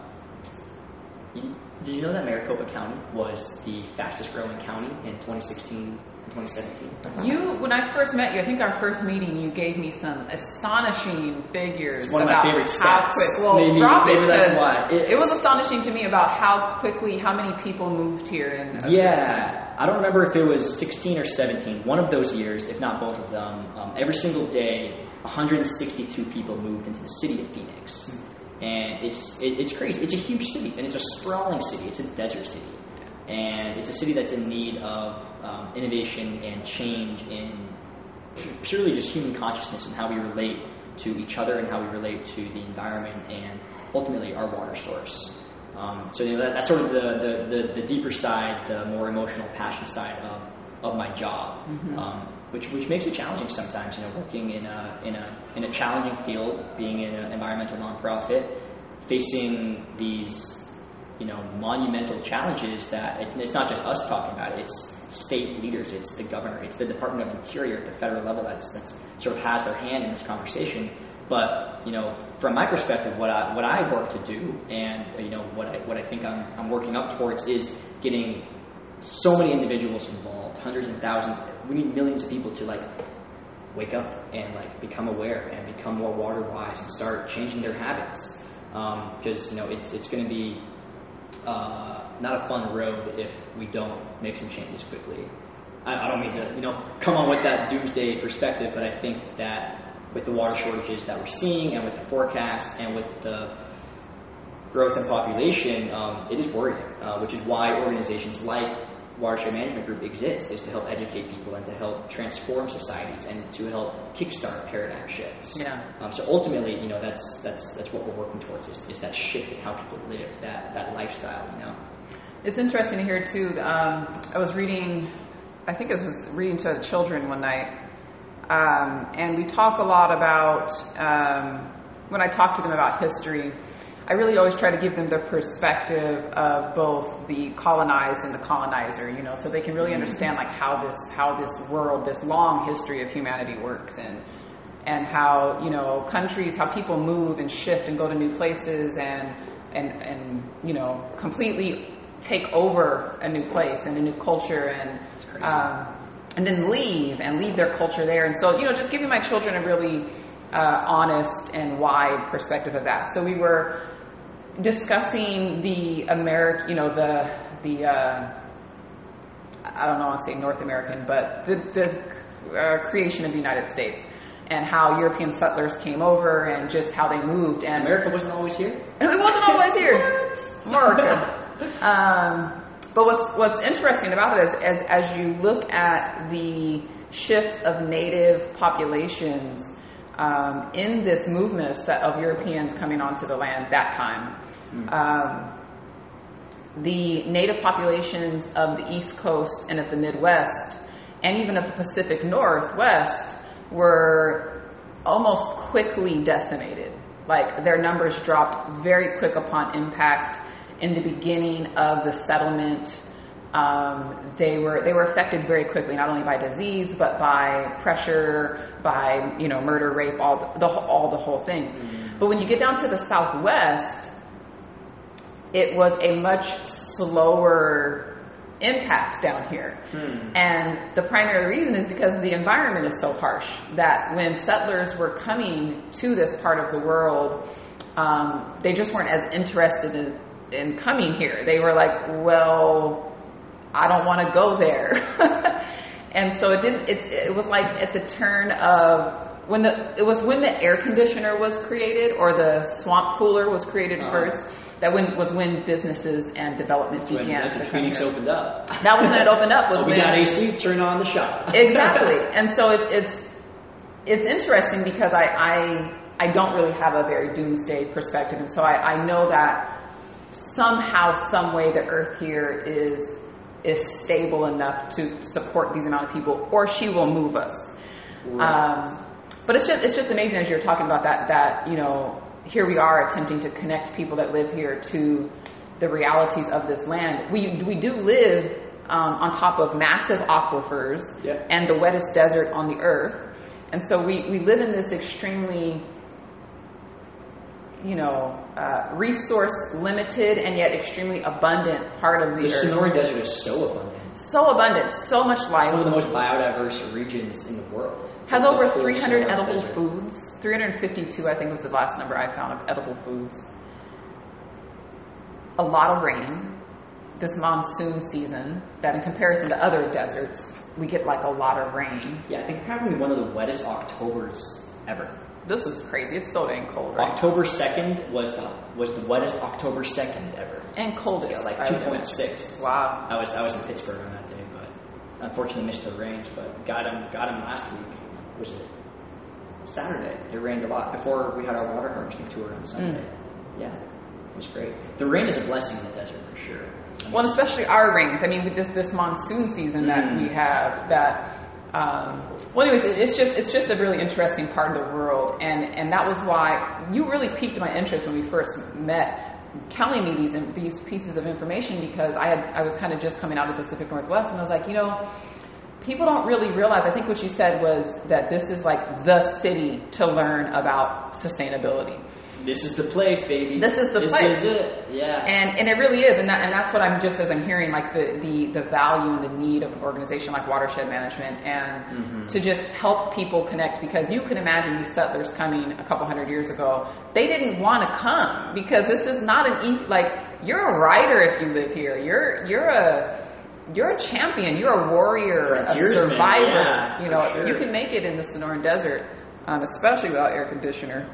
you, did you know that Maricopa County was the fastest growing county in twenty sixteen and twenty seventeen?
You, when I first met you, I think our first meeting, you gave me some astonishing figures.
It's one
about
of my favorite
how
stats.
quick. Well,
maybe,
drop
maybe
it.
that's why.
It, it was astonishing to me about how quickly, how many people moved here. In
yeah, I don't remember if it was sixteen or seventeen. One of those years, if not both of them, um, every single day, one hundred sixty-two people moved into the city of Phoenix. Mm-hmm. And it's it, it's crazy. It's a huge city, and it's a sprawling city. It's a desert city, and it's a city that's in need of um, innovation and change in purely just human consciousness and how we relate to each other and how we relate to the environment and ultimately our water source. Um, so you know, that, that's sort of the, the, the, the deeper side, the more emotional, passion side of, of my job. Mm-hmm. Um, Which which makes it challenging sometimes, you know, working in a in a in a challenging field, being in an environmental nonprofit, facing these, you know, monumental challenges that it's, it's not just us talking about it. It's state leaders, it's the governor, it's the Department of Interior at the federal level that's that's sort of has their hand in this conversation. But you know, from my perspective, what I what I work to do, and you know, what I what I think I'm I'm working up towards is getting so many individuals involved, hundreds and thousands. We need millions of people to like wake up and like become aware and become more water wise and start changing their habits. Because um, you know it's it's going to be uh, not a fun road if we don't make some changes quickly. I, I don't mean to you know come on with that doomsday perspective, but I think that with the water shortages that we're seeing and with the forecasts and with the growth in population, um, it is worrying, uh, which is why organizations like Watershed Management Group exists, is to help educate people and to help transform societies and to help kickstart paradigm shifts.
Yeah.
Um, so ultimately, you know, that's that's that's what we're working towards is, is that shift in how people live, that that lifestyle. You know.
It's interesting to hear too. Um, I was reading, I think I was reading to the children one night, um, and we talk a lot about um, when I talk to them about history. I really always try to give them the perspective of both the colonized and the colonizer, you know, so they can really understand like how this how this world, this long history of humanity works, and and how, you know, countries, how people move and shift and go to new places and and and you know, completely take over a new place and a new culture and um, and then leave and leave their culture there. And so, you know, just giving my children a really uh, honest and wide perspective of that. So we were discussing the American, you know, the the uh, I don't know, I want to say North American, but the the uh, creation of the United States and how European settlers came over and just how they moved. And
America wasn't always here.
It wasn't always here. America. Um, but what's what's interesting about it is as as you look at the shifts of native populations um, in this movement of, set of Europeans coming onto the land that time. Mm. Um, the native populations of the East Coast and of the Midwest, and even of the Pacific Northwest, were almost quickly decimated. Like, their numbers dropped very quick upon impact. In the beginning of the settlement, um, they were they were affected very quickly, not only by disease, but by pressure, by, you know, murder, rape, all the, the all the whole thing. Mm-hmm. But when you get down to the Southwest, it was a much slower impact down here. Hmm. And the primary reason is because the environment is so harsh that when settlers were coming to this part of the world, um, they just weren't as interested in, in coming here. They were like, well, I don't want to go there. And so it didn't, it's, it was like at the turn of, when the, it was when the air conditioner was created, or the swamp cooler was created uh, first, that when was when businesses and development
that's
began.
When, that's when Phoenix here. opened up.
That was when it opened up. Was
oh, we
when
got A C, turn on the shop.
Exactly. And so it's it's it's interesting because I, I I don't really have a very doomsday perspective, and so I, I know that somehow, some way, the Earth here is is stable enough to support these amount of people, or she will move us. Right. Um, but it's just it's just amazing as you're talking about that that you know. Here we are attempting to connect people that live here to the realities of this land. We we do live um, on top of massive aquifers yeah. and the wettest desert on the earth. And so we, we live in this extremely, you know, uh, resource limited and yet extremely abundant part of the,
the
earth.
The Sonoran Desert is so abundant.
So abundant, so much life.
It's one of the most biodiverse regions in the world.
Has over three hundred edible desert. foods. three hundred fifty-two, I think, was the last number I found of edible foods. A lot of rain. This monsoon season, that in comparison to other deserts, we get like a lot of rain.
Yeah, I think we're having one of the wettest Octobers ever.
This is crazy. It's so dang cold, right?
October second was the was the wettest October second ever.
And coldest.
Yeah, like two point six.
Wow.
I was I was in Pittsburgh on that day, but unfortunately missed the rains, but got him got him last week. Was it Saturday? It rained a lot before we had our water harvesting tour on Sunday. Mm. Yeah. It was great. The rain is a blessing in the desert for sure. I mean,
well, especially our rains. I mean, with this this monsoon season that mm. we have, that Um, well, anyways, it's just it's just a really interesting part of the world, and, and that was why you really piqued my interest when we first met, telling me these these pieces of information, because I had I was kind of just coming out of the Pacific Northwest, and I was like, you know, people don't really realize. I think what you said was that this is like the city to learn about sustainability.
This is the place, baby.
This is the
this
place.
This is it. Yeah.
And and it really is, and that and that's what I'm just as I'm hearing, like the the, the value and the need of an organization like Watershed Management, and mm-hmm. to just help people connect, because you can imagine these settlers coming a couple hundred years ago. They didn't want to come because this is not an easy, like, you're a writer if you live here. You're you're a you're a champion. You're a warrior, a survivor.
Yeah,
you know,
sure.
You can make it in the Sonoran Desert. Um, especially without air conditioner.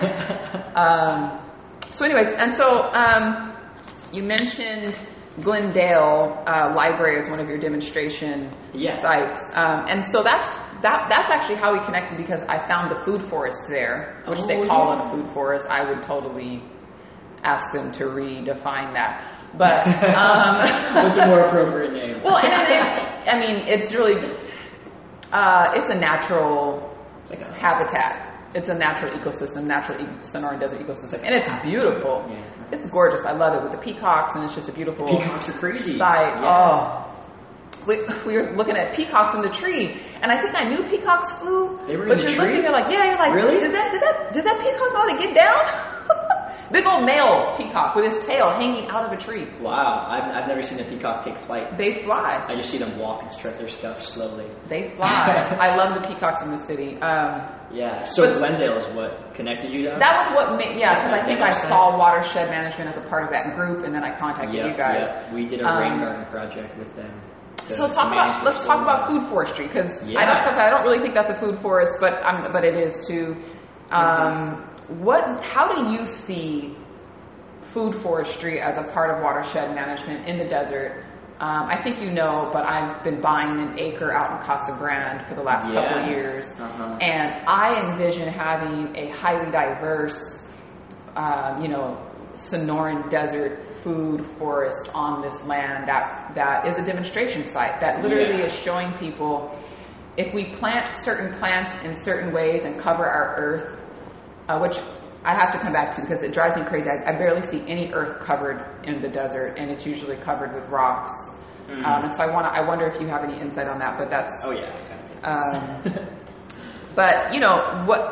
um, so anyways, and so um, you mentioned Glendale uh, Library as one of your demonstration
yeah.
sites. Um, and so that's that. That's actually how we connected, because I found the food forest there, which
oh,
they call
yeah.
it a food forest. I would totally ask them to redefine that. But um,
what's a more appropriate name?
Well, and I, I mean, it's really, uh, it's a natural... It's like a habitat. It's a natural ecosystem, natural e- Sonoran Desert ecosystem, and it's beautiful. Yeah. It's gorgeous. I love it with the peacocks, and it's just a beautiful.
The peacocks are crazy.
Sight.
Yeah.
Oh, we, we were looking at peacocks in the tree, and I think I knew peacocks flew.
They were in
but
the
you're
tree?
looking, you're like, yeah, you're like,
really?
Does that, does that, does that peacock know how to get down? Big old male peacock with his tail hanging out of a tree.
Wow, I've, I've never seen a peacock take flight.
They fly.
I just see them walk and strut their stuff slowly.
They fly. I love the peacocks in the city. Um,
yeah, so but, Glendale is what connected you to us?
That was what made, yeah, because I think I saw Watershed Management as a part of that group, and then I contacted
yep,
you guys.
Yep. We did a um, rain garden project with them.
To, so talk about, let's talk about food forestry, because
yeah.
I, don't, I don't really think that's a food forest, but um, but it is too. Um, mm-hmm. What? How do you see food forestry as a part of Watershed Management in the desert? Um, I think you know, but I've been buying an acre out in Casa Grande for the last
yeah.
couple of years,
uh-huh.
and I envision having a highly diverse, uh, you know, Sonoran Desert food forest on this land that that is a demonstration site that literally
Yeah.
is showing people if we plant certain plants in certain ways and cover our earth, uh, which I have to come back to because it drives me crazy. I, I barely see any earth covered in the desert, and it's usually covered with rocks.
Mm-hmm.
Um, and so I want I wonder if you have any insight on that. But that's
Oh yeah.
um, but you know what?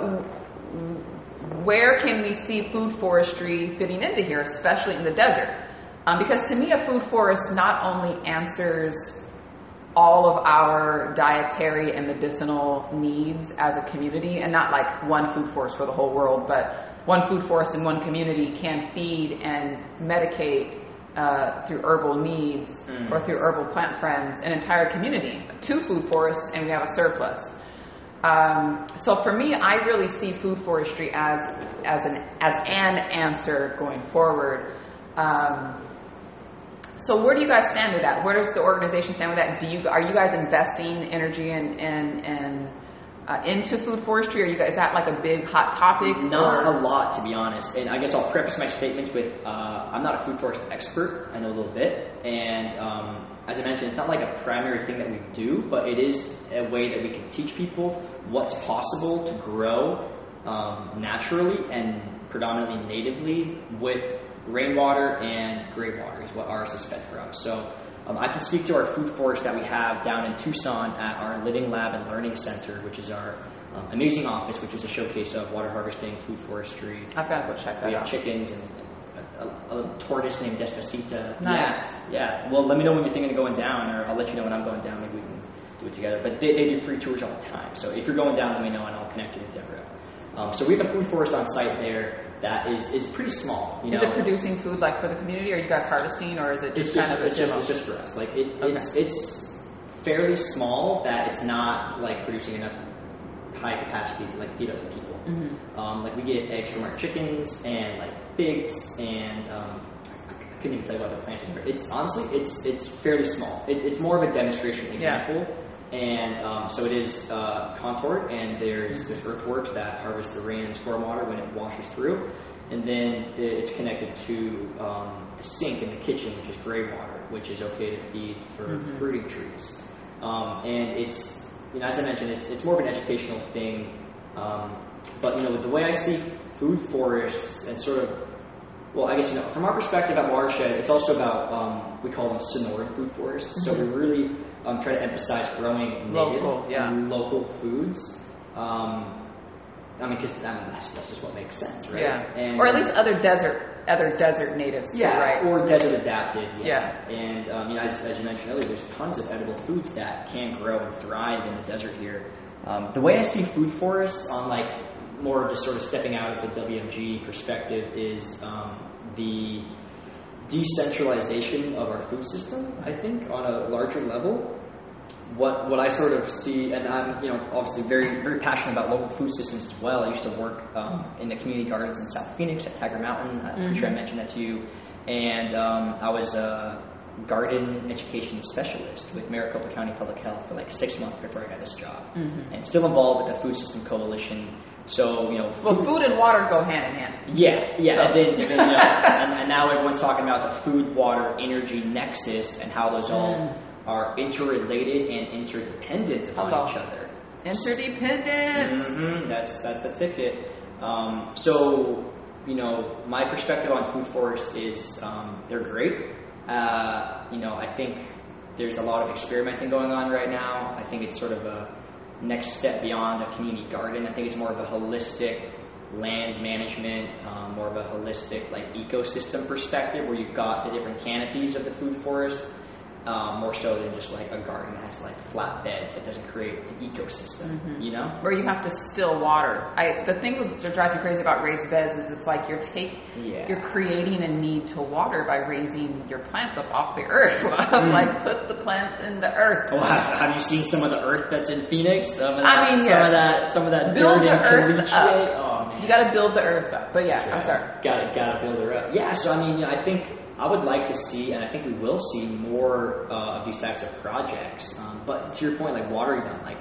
Where can we see food forestry fitting into here, especially in the desert? Um, because to me, a food forest not only answers all of our dietary and medicinal needs as a community, and not like one food forest for the whole world, but one food forest in one community can feed and medicate uh, through herbal needs mm. or through herbal plant friends an entire community. Two food forests and we have a surplus. Um, so for me, I really see food forestry as as an as an answer going forward. Um, so where do you guys stand with that? Where does the organization stand with that? Do you are you guys investing energy and and and uh, into food forestry? Are you guys is that like a big hot topic?
Not
or?
a lot, to be honest. And I guess I'll preface my statements with uh, I'm not a food forest expert. I know a little bit, and um, as I mentioned, it's not like a primary thing that we do, but it is a way that we can teach people what's possible to grow um, naturally and predominantly natively with rainwater and gray water is what ours is fed from. So um, I can speak to our food forest that we have down in Tucson at our Living Lab and Learning Center, which is our um, amazing office, which is a showcase of water harvesting, food forestry.
I've got to go check that
We
out.
have chickens and a, a little tortoise named Despacita.
Nice.
Yeah, yeah. Well, let me know when you're thinking of going down, or I'll let you know when I'm going down. Maybe we can do it together. But they, they do free tours all the time. So if you're going down, let me know, and I'll connect you with Deborah. Um, so we have a food forest on site there that is, is pretty small. You
is
know?
it producing food like for the community? Are you guys harvesting, or is it just,
It's just,
kind of
it's
a
just,
demo?
it's just for us. Like it,
Okay.
it's it's fairly small that it's not like producing enough high capacity to like feed other people.
Mm-hmm.
Um, like we get eggs from our chickens and like figs and um, I couldn't even tell you what other plants in there. It's honestly it's it's fairly small. It, it's more of a demonstration example. Yeah. And um, so it is uh, contoured, and there's there's earthworks that harvest the rain and stormwater when it washes through, and then the, it's connected to um, the sink in the kitchen, which is gray water, which is okay to feed for mm-hmm. fruiting trees. Um, and it's, you know, as I mentioned, it's it's more of an educational thing. Um, but you know, the way I see food forests and sort of, well, I guess you know, from our perspective at Watershed, it's also about um, we call them Sonoran food forests. Mm-hmm. So we really Um, try to emphasize growing native
local, yeah.
and local foods. Um, I mean, because I mean, that's, that's just what makes sense, right?
Yeah.
And,
or at least other desert, other desert natives too,
yeah,
right?
Or desert adapted. Yeah.
yeah.
And um, you know, as, as you mentioned earlier, there's tons of edible foods that can grow and thrive in the desert here. Um, the way I see food forests on like more just sort of stepping out of the W M G perspective is um, the decentralization of our food system, I think, on a larger level. What what I sort of see, and I'm you know obviously very very passionate about local food systems as well. I used to work um, in the community gardens in South Phoenix at Tiger Mountain. I'm mm-hmm. pretty sure I mentioned that to you. And um, I was a garden education specialist with Maricopa County Public Health for like six months before I got this job, mm-hmm. and still involved with the Food System Coalition. So, you know...
Food, well, food and water go hand in hand.
Yeah, yeah.
So.
And then, and, then, you know, and, and now everyone's talking about the food, water, energy nexus and how those all mm. are interrelated and interdependent upon
Hello.
each other.
Interdependence!
Mm-hmm. That's, that's the ticket. Um, so, you know, my perspective on food forests is um, they're great. Uh, you know, I think there's a lot of experimenting going on right now. I think it's sort of a next step beyond a community garden. I think it's more of a holistic land management, um, more of a holistic like ecosystem perspective where you've got the different canopies of the food forest, um, more so than just like a garden that has like flat beds that doesn't create an ecosystem, mm-hmm. you know?
Where you have to still water. I the thing that drives me crazy about raised beds is it's like you're take
yeah.
you're creating a need to water by raising your plants up off the earth. mm. Like put the plants in the earth.
Well, have, have you seen some of the earth that's in Phoenix? Some of that,
I mean,
some
yes.
of that, some of that
build
dirt
the
and
earth up.
Oh man,
you got to build the earth up. But yeah,
right.
I'm sorry.
Got to got to build her up. Yeah. So I mean, you know, I think. I would like to see, and I think we will see more uh, of these types of projects. Um, but to your point, like watering them, like,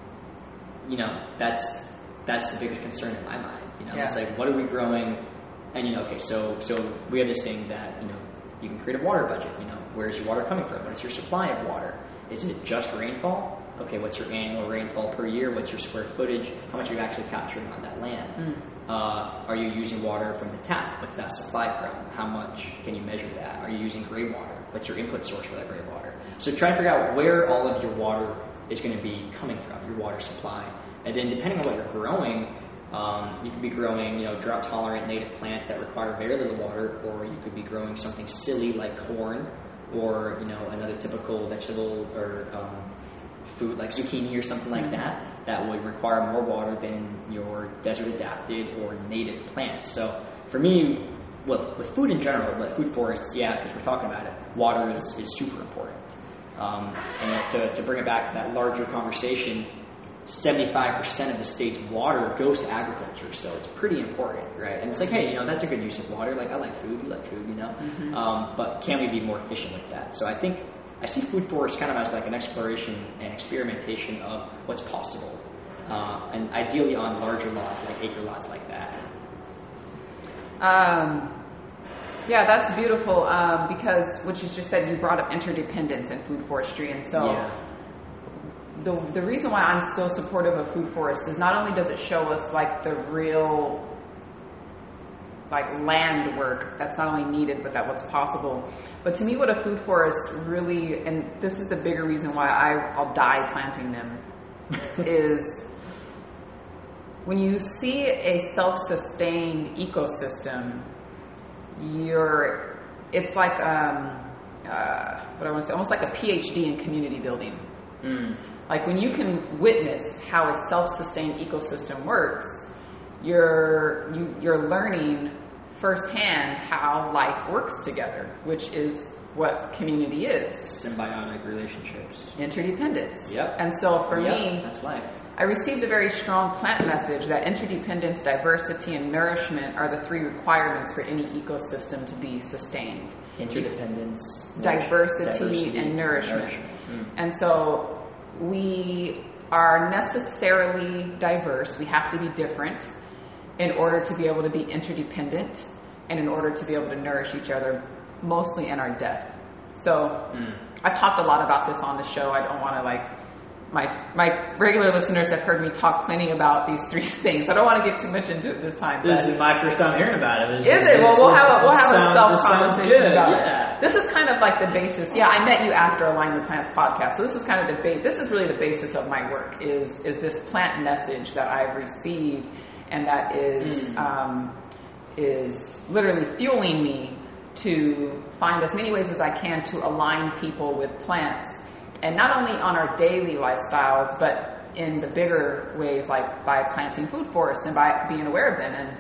you know, that's that's the biggest concern in my mind. You know,
yeah.
it's like, what are we growing, and you know, okay, so so we have this thing that you know you can create a water budget. You know, where's your water coming from? What is your supply of water? Is it just rainfall? Okay, what's your annual rainfall per year? What's your square footage? How much are you actually capturing on that land? Mm. Uh, are you using water from the tap? What's that supply from? How much can you measure that? Are you using gray water? What's your input source for that gray water? So try to figure out where all of your water is going to be coming from, your water supply. And then depending on what you're growing, um, you could be growing, you know, drought-tolerant native plants that require very little water, or you could be growing something silly like corn, or, you know, another typical vegetable or um, food like zucchini or something like that, that would require more water than your desert-adapted or native plants. So for me, well, with food in general, but food forests, yeah, because we're talking about it, water is, is super important. Um, and to, to bring it back to that larger conversation, seventy-five percent of the state's water goes to agriculture, so it's pretty important, right? And it's like, hey, you know, that's a good use of water. Like, I like food, you like food, you know? Mm-hmm. Um, but can we be more efficient with that? So I think I see food forests kind of as like an exploration and experimentation of what's possible. Uh, and ideally on larger lots, like acre lots like that.
Um, yeah, that's beautiful um, because what you just said, you brought up interdependence in food forestry. And so yeah. the the reason why I'm so supportive of food forests is not only does it show us like the real like land work that's not only needed, but that what's possible. But to me, what a food forest really, and this is the bigger reason why I, I'll die planting them, is when you see a self-sustained ecosystem, you're, it's like, um, uh, what I want to say, almost like a PhD in community building. Mm. Like when you can witness how a self-sustained ecosystem works, you're you, you're learning firsthand how life works together, which is what community is.
Symbiotic relationships.
Interdependence.
Yep.
And so for
yep,
me,
that's life.
I received a very strong plant message that interdependence, diversity, and nourishment are the three requirements for any ecosystem to be sustained.
Interdependence,
diversity,
diversity
and nourishment.
nourishment. Mm.
And so we are necessarily diverse. We have to be different in order to be able to be interdependent and in order to be able to nourish each other, mostly in our death. So mm. I've talked a lot about this on the show. I don't want to like, my my regular listeners have heard me talk plenty about these three things. I don't want to get too much into it this time.
This is my first time hearing about it. This
is it? Well, we'll have a, we'll have
sounds,
a self-conversation about
yeah.
it. This is kind of like the basis. Yeah, I met you after Align with Plants podcast. So this is kind of the ba- This is really the basis of my work is, is this plant message that I've received and that is mm. um, is literally fueling me to find as many ways as I can to align people with plants. And not only on our daily lifestyles, but in the bigger ways, like by planting food forests and by being aware of them. And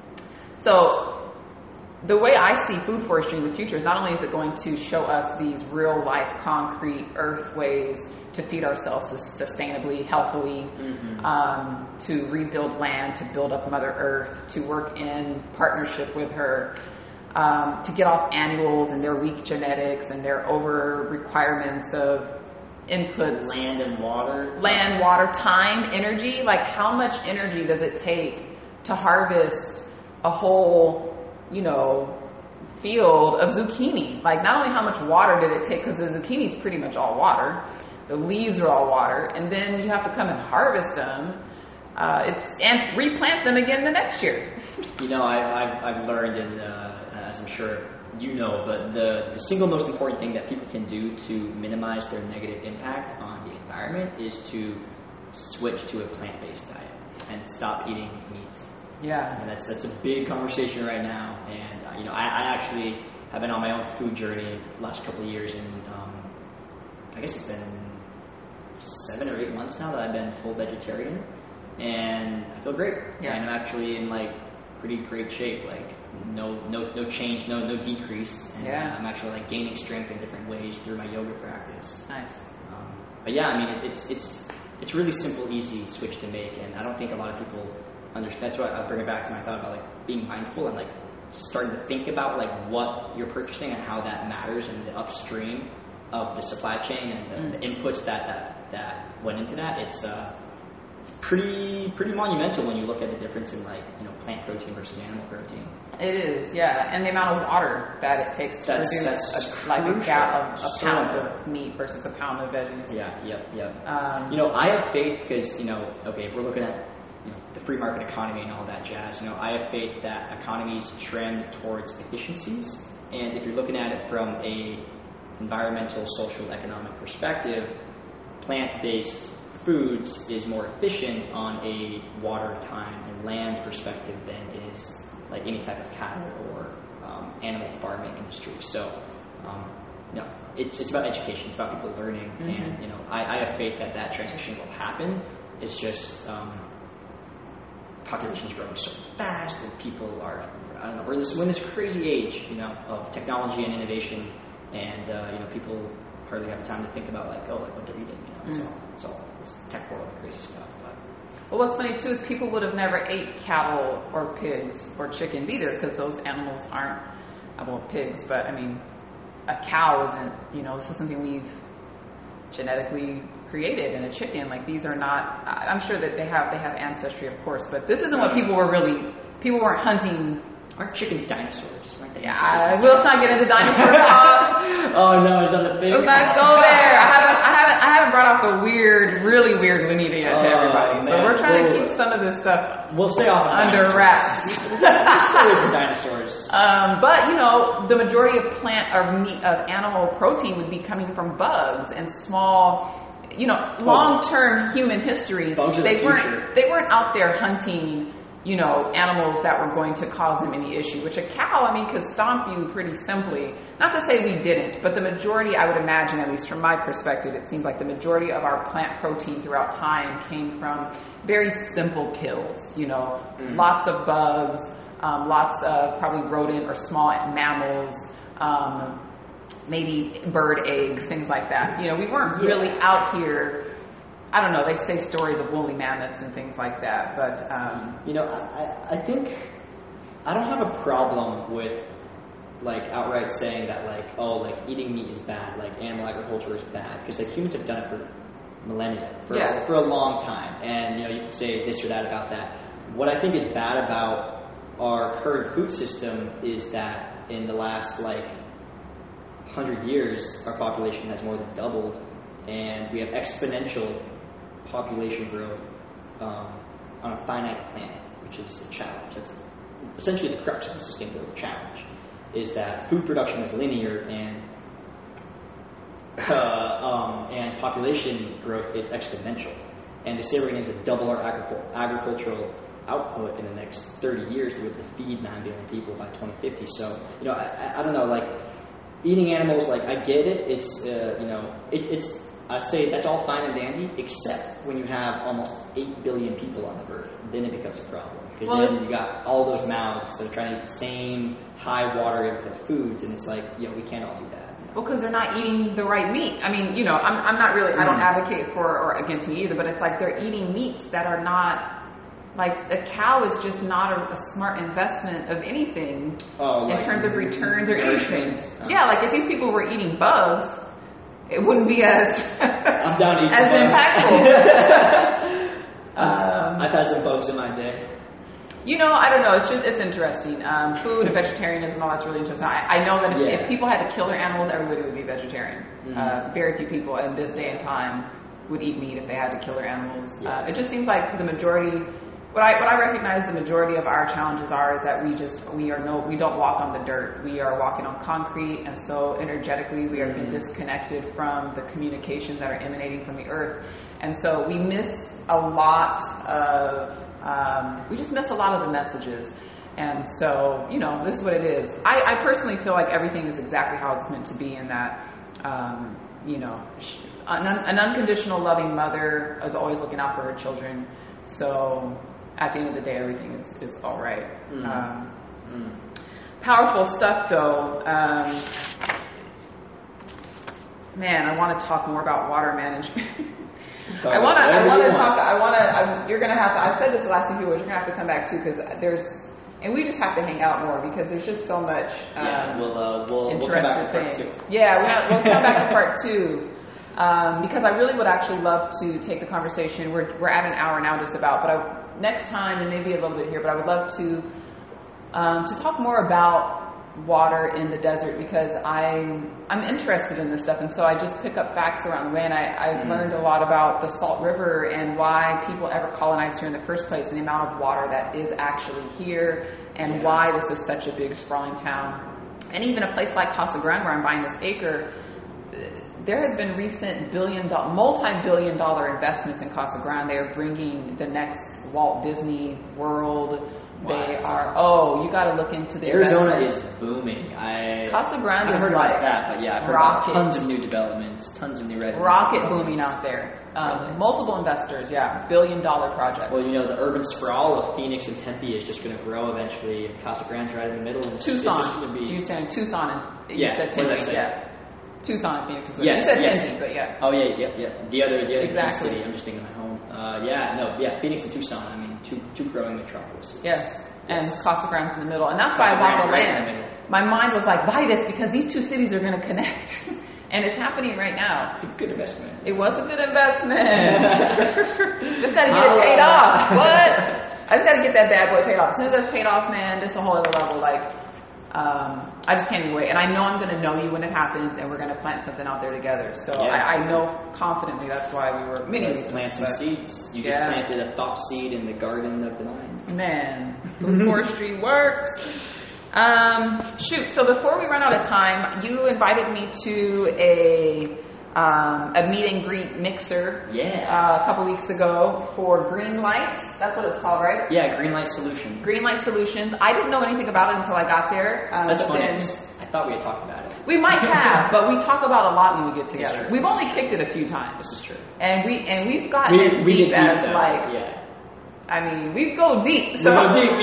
so the way I see food forestry in the future is not only is it going to show us these real life, concrete earth ways to feed ourselves sustainably, healthily, mm-hmm. um, to rebuild land, to build up Mother Earth, to work in partnership with her, um, to get off annuals and their weak genetics and their over requirements of inputs,
land and water,
land, water, time, energy. Like how much energy does it take to harvest a whole, you know, field of zucchini? Like not only how much water did it take, because the zucchini is pretty much all water, the leaves are all water, and then you have to come and harvest them. Uh, it's and replant them again the next year.
You know, I, I've I've learned, and uh, as I'm sure you know, but the, the single most important thing that people can do to minimize their negative impact on the environment is to switch to a plant-based diet and stop eating meat.
Yeah.
And that's that's a big conversation right now. And, uh, you know, I, I actually have been on my own food journey the last couple of years, and um, I guess it's been seven or eight months now that I've been full vegetarian, and I feel great.
Yeah.
And I'm actually in, like, pretty great shape, like no no no change, no no decrease, and
yeah.
uh, I'm actually like gaining strength in different ways through my yoga practice.
Nice.
Um, but yeah, I mean it, it's it's it's really simple, easy switch to make, and I don't think a lot of people understand. That's why I bring it back to my thought about like being mindful and like starting to think about like what you're purchasing and how that matters in the upstream of the supply chain and the, mm. the inputs that, that that went into that. It's uh it's pretty pretty monumental when you look at the difference in like you know plant protein versus animal protein.
It is, yeah, and the amount of water that it takes to
That's-
produce
that's
a, like a, ga- a, a
So
pound
important.
of meat versus a pound of veggies.
Yeah, yep, yep.
Um,
You know, I have faith because, you know, okay, if we're looking at you know, the free market economy and all that jazz, you know, I have faith that economies trend towards efficiencies. And if you're looking at it from a environmental, social, economic perspective, plant-based foods is more efficient on a water, time, and land perspective than is like any type of cattle or um, animal farming industry. So, um, you know, it's it's about education. It's about people learning,
Mm-hmm.
and you know, I, I have faith that that transition will happen. It's just um, population's growing so fast, and people are I don't know we're in this we're in this crazy age, you know, of technology and innovation, and uh, you know, people hardly have time to think about like oh like what they're eating. You know, it's
Mm.
all it's all this tech world and crazy stuff. But
Well, what's funny too is people would have never ate cattle or pigs or chickens either because those animals aren't, well, pigs, but I mean, a cow isn't, you know, this is something we've genetically created, and a chicken, like these are not, I- I'm sure that they have, they have ancestry, of course, but this isn't what people were really, people weren't hunting.
aren't chickens dinosaurs? Aren't they
Yeah,
ancestors?
let's not get into dinosaur talk.
Oh no, is that the thing?
Let's not go there. I haven't, I haven't, I haven't brought out the weird, really weird Lenita yet to
Oh,
everybody. So
man.
we're trying to
Well,
keep some of this stuff
We'll stay off of
under
dinosaurs.
wraps.
Stay away from dinosaurs.
Um, but you know, the majority of plant of meat of animal protein would be coming from bugs and small. You know, long-term human history.
Bugs are the
they
future.
weren't. They weren't out there hunting. You know, animals that were going to cause them any issue. Which a cow, I mean, could stomp you pretty simply. Not to say we didn't, but the majority, I would imagine, at least from my perspective, it seems like the majority of our plant protein throughout time came from very simple kills. You know,
Mm.
lots of bugs, um, lots of probably rodent or small mammals. Um, maybe bird eggs, things like that. You know, we weren't
Yeah.
really out here. I don't know. They say stories of woolly mammoths and things like that, but um,
You know, I, I I think I don't have a problem with like outright saying that like oh like eating meat is bad, like animal agriculture is bad, because like humans have done it for millennia, for
Yeah.
for a long time, and you know you can say this or that about that. What I think is bad about our current food system is that in the last like hundred years, our population has more than doubled, and we have exponential population growth um, on a finite planet, which is a challenge. That's essentially the crux of the sustainability challenge, is that food production is linear and uh, um, and population growth is exponential. And they say we're going to double our agricul- agricultural output in the next thirty years to be able to feed nine billion people by twenty fifty. So, you know, I, I, I don't know, like, eating animals, like, I get it. It's, uh, you know, it's, it's, I say that's all fine and dandy, except when you have almost eight billion people on the earth, then it becomes a problem. Because
Well,
then you got all those mouths that are trying to eat the same high water input foods, and it's like, you know, we can't all do that. You know?
well, because they're not eating the right meat. I mean, you know, I'm, I'm not really, I don't
Mm.
advocate for or against meat either, but it's like they're eating meats that are not, like a cow is just not a, a smart investment of anything
Oh,
in
like
terms of returns or anything.
nourishment. Uh,
Yeah, like if these people were eating bugs, it wouldn't be as
I'm down to eat some
as
bugs.
impactful. um,
I've had some bugs in my day.
You know, I don't know. It's just, it's interesting. Um, food and vegetarianism, all that's really interesting. I, I know that if,
Yeah.
if people had to kill their animals, everybody would be vegetarian.
Mhm.
Uh, very few people in this day and time would eat meat if they had to kill their animals.
Yeah.
Uh, it just seems like the majority, what I, what I recognize the majority of our challenges are is that we just, we are no, we don't walk on the dirt. We are walking on concrete, and so energetically we are being
Mhm. disconnected
disconnected from the communications that are emanating from the earth. And so we miss a lot of, um, we just miss a lot of the messages. And so, you know, this is what it is. I, I personally feel like everything is exactly how it's meant to be, in that, um, you know, sh- an, un- an unconditional loving mother is always looking out for her children. So at the end of the day, everything is, is all right.
Mhm.
Um,
Mm.
powerful stuff, though. Um, man, I want to talk more about water management. I want to. I want to talk. I want to. You're gonna have to. I've said this the last few weeks. You're gonna have to come back too, because there's, and we just have to hang out more because there's just so much um,
Yeah, we'll, uh, we'll, we'll come
interesting
back to part
things.
two.
Yeah, we'll, we'll come back to part two. um, because I really would actually love to take the conversation. We're we're at an hour now, just about. But I, next time, and maybe a little bit here, but I would love to um, to talk more about water in the desert, because I'm I'm interested in this stuff, and so I just pick up facts around the way, and I, I've mm-hmm. learned a lot about the Salt River and why people ever colonized here in the first place, and the amount of water that is actually here, and yeah. why this is such a big sprawling town. And even a place like Casa Grande, where I'm buying this acre, there has been recent billion dollar, multi-billion dollar investments in Casa Grande. They are bringing the next Walt Disney World. They what? are, oh, you got to look into the
Arizona is booming. I
Casa Grande
I've
is
heard
like
about that, but yeah, I've heard
rocket,
about tons of new developments, tons of new residents.
Rocket booming out there. Um,
really?
Multiple investors, yeah, billion dollar projects.
Well, you know, the urban sprawl of Phoenix and Tempe is just going to grow eventually, and Casa Grande's right in the middle. And
Tucson.
It's just gonna be...
You said Tucson and
yeah,
you said Tempe, yeah. Tucson and Phoenix is what
yes,
you said
yes.
Tempe, but yeah.
Oh yeah, yeah, yeah. The other, the other
exactly.
city. I'm just thinking of my home. Uh, yeah, no, yeah, Phoenix and Tucson. I mean, two two growing metropolises.
Yes. And
yes.
Casa Grande's in the middle. And that's why I bought the land.
Right,
my mind was like, buy this because these two cities are going to connect. And it's happening right now.
It's a good investment.
It was a good investment. Just got to get it paid off. What? I just got to get that bad boy paid off. As soon as that's paid off, man, this is a whole other level. Like, um, I just can't even wait. And I know I'm going to know you when it happens, and we're going to plant something out there together. So
yeah.
I, I know confidently that's why we were many
reasons. Plant some seeds. You
yeah.
just planted a thought seed in the garden of the mind.
Man, food forestry works. Um, shoot. So before we run out of time, you invited me to a um, a meet and greet mixer.
Yeah.
Uh, a couple weeks ago for Greenlight. That's what it's called, right?
Yeah, Greenlight Solutions.
Greenlight Solutions. I didn't know anything about it until I got there. Um,
That's funny.
Then,
I thought we had talked about it.
We might have, but we talk about a lot when we get together. We've only kicked it a few times.
This is true.
And we and we've gotten
we,
as
we
deep
deep
as
though.
like.
Yeah.
I mean, we go deep. So
we go deep,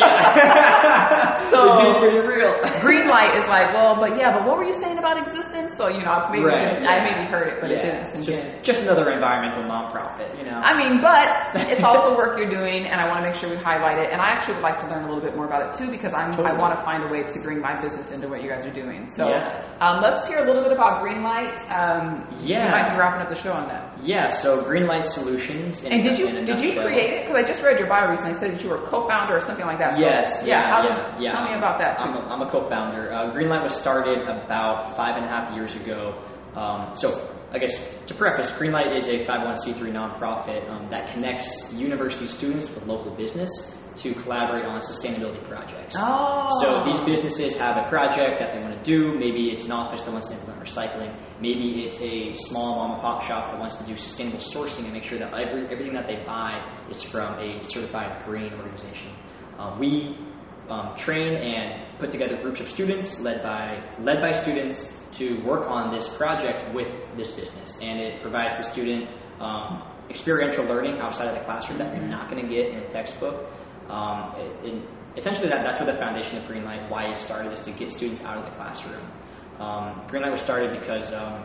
yeah.
So
it's pretty real.
Greenlight is like, well, but yeah, but what were you saying about existence? So, you know, maybe
right,
just,
yeah.
I maybe heard it, but
yeah.
it didn't sink
it's just,
in.
just another environmental nonprofit, you know.
I mean, but it's also work you're doing, and I want to make sure we highlight it. And I actually would like to learn a little bit more about it too, because I'm, totally. I want to find a way to bring my business into what you guys are doing. So
yeah.
um, let's hear a little bit about Greenlight. Um,
yeah,
we might be wrapping up the show on that.
Yeah. So Greenlight Solutions. In
and did
a,
you
in a
did you
nutshell.
create it? Because I just read your bio recently. It said that you were a co-founder or something like that. So,
yes.
Yeah.
Yeah.
How
yeah,
did,
yeah.
Tell me about that too.
I'm a, I'm a co-founder. Uh, Greenlight was started about five and a half years ago. Um, so I guess to preface, Greenlight is a five oh one c three nonprofit um, that connects university students with local business to collaborate on sustainability projects.
Oh.
So these businesses have a project that they want to do. Maybe it's an office that wants to implement recycling. Maybe it's a small mom and pop shop that wants to do sustainable sourcing and make sure that every, everything that they buy is from a certified green organization. Um, we um, train and put together groups of students led by led by students to work on this project with this business, and it provides the student um, experiential learning outside of the classroom that you're not going to get in a textbook. Um, it, it, essentially, that, that's what the foundation of Greenlight, why it started, is to get students out of the classroom. Um, Greenlight was started because um,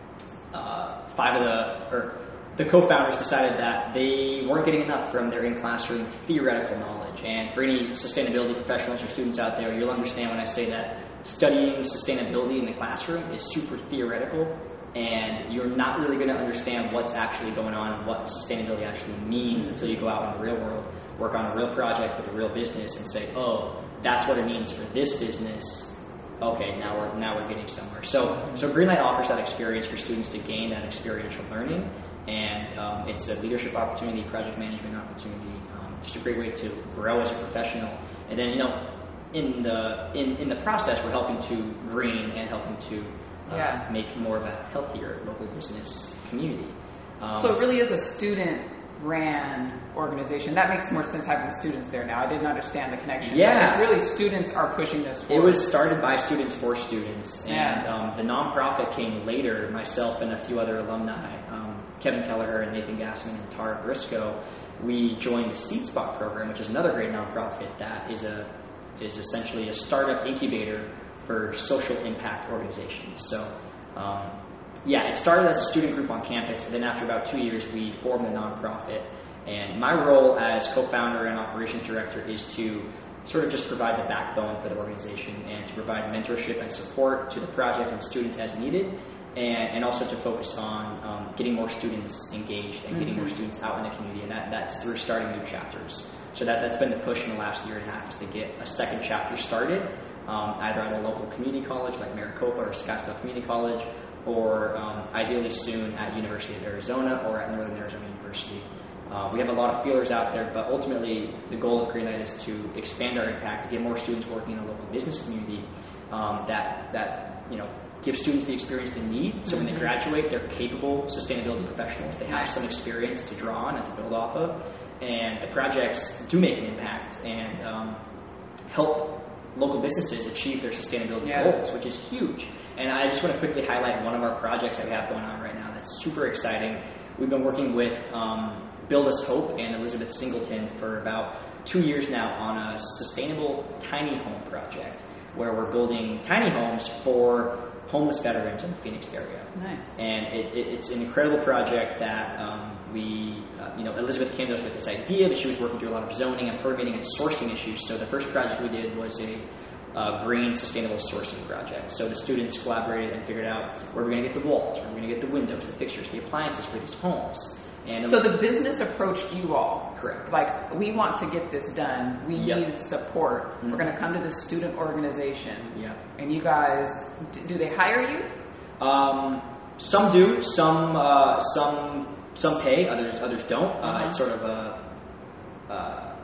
uh, five of the or the co-founders decided that they weren't getting enough from their in-classroom theoretical knowledge. And for any sustainability professionals or students out there, you'll understand when I say that studying sustainability in the classroom is super theoretical, and you're not really going to understand what's actually going on and what sustainability actually means until you go out in the real world, work on a real project with a real business, and say, oh, that's what it means for this business. Okay, now we're now we're getting somewhere. So so Greenlight offers that experience for students to gain that experiential learning, and um, it's a leadership opportunity, project management opportunity, um, just a great way to grow as a professional. And then, you know, in the in, in the process, we're helping to green and helping to uh,
yeah.
make more of a healthier local business community. Um,
so it really is a student-ran organization. That makes more sense having students there now. I didn't understand the connection.
Yeah.
It's really students are pushing this forward.
It was started by students for students.
Yeah.
And um, the nonprofit came later. Myself and a few other alumni, um, Kevin Kelleher and Nathan Gassman and Tara Briscoe, we joined the Seed Spot program, which is another great nonprofit that is a is essentially a startup incubator for social impact organizations. So, um, yeah, it started as a student group on campus, and then after about two years, we formed the nonprofit. And my role as co-founder and operations director is to sort of just provide the backbone for the organization and to provide mentorship and support to the project and students as needed, and, and also to focus on um, getting more students engaged and mm-hmm. getting more students out in the community, and that, that's through starting new chapters. So that, that's been the push in the last year and a half, is to get a second chapter started, um, either at a local community college like Maricopa or Scottsdale Community College, or um, ideally soon at University of Arizona or at Northern Arizona University. Uh, we have a lot of feelers out there, but ultimately the goal of Greenlight is to expand our impact, to get more students working in a local business community um, that, that you know, give students the experience they need, so when they graduate, they're capable sustainability professionals. They have some experience to draw on and to build off of, and the projects do make an impact and um, help local businesses achieve their sustainability yeah. goals, which is huge. And I just want to quickly highlight one of our projects that we have going on right now that's super exciting. We've been working with um, Build Us Hope and Elizabeth Singleton for about two years now on a sustainable tiny home project where we're building tiny homes for homeless veterans in the Phoenix area.
Nice.
And it, it, it's an incredible project that um, we, uh, you know, Elizabeth came to us with this idea, but she was working through a lot of zoning and permitting and sourcing issues. So the first project we did was a uh, green sustainable sourcing project. So the students collaborated and figured out where we're going to get the walls, where we're going to get the windows, the fixtures, the appliances for these homes. And
so the business approached you all.
Correct.
Like, we want to get this done. We
yep.
need support. Mm-hmm. We're going to come to this student organization.
Yeah.
And you guys, do they hire you?
Um, some do. Some uh, some some pay. Others others don't. Uh, uh-huh. It's sort of a. Uh,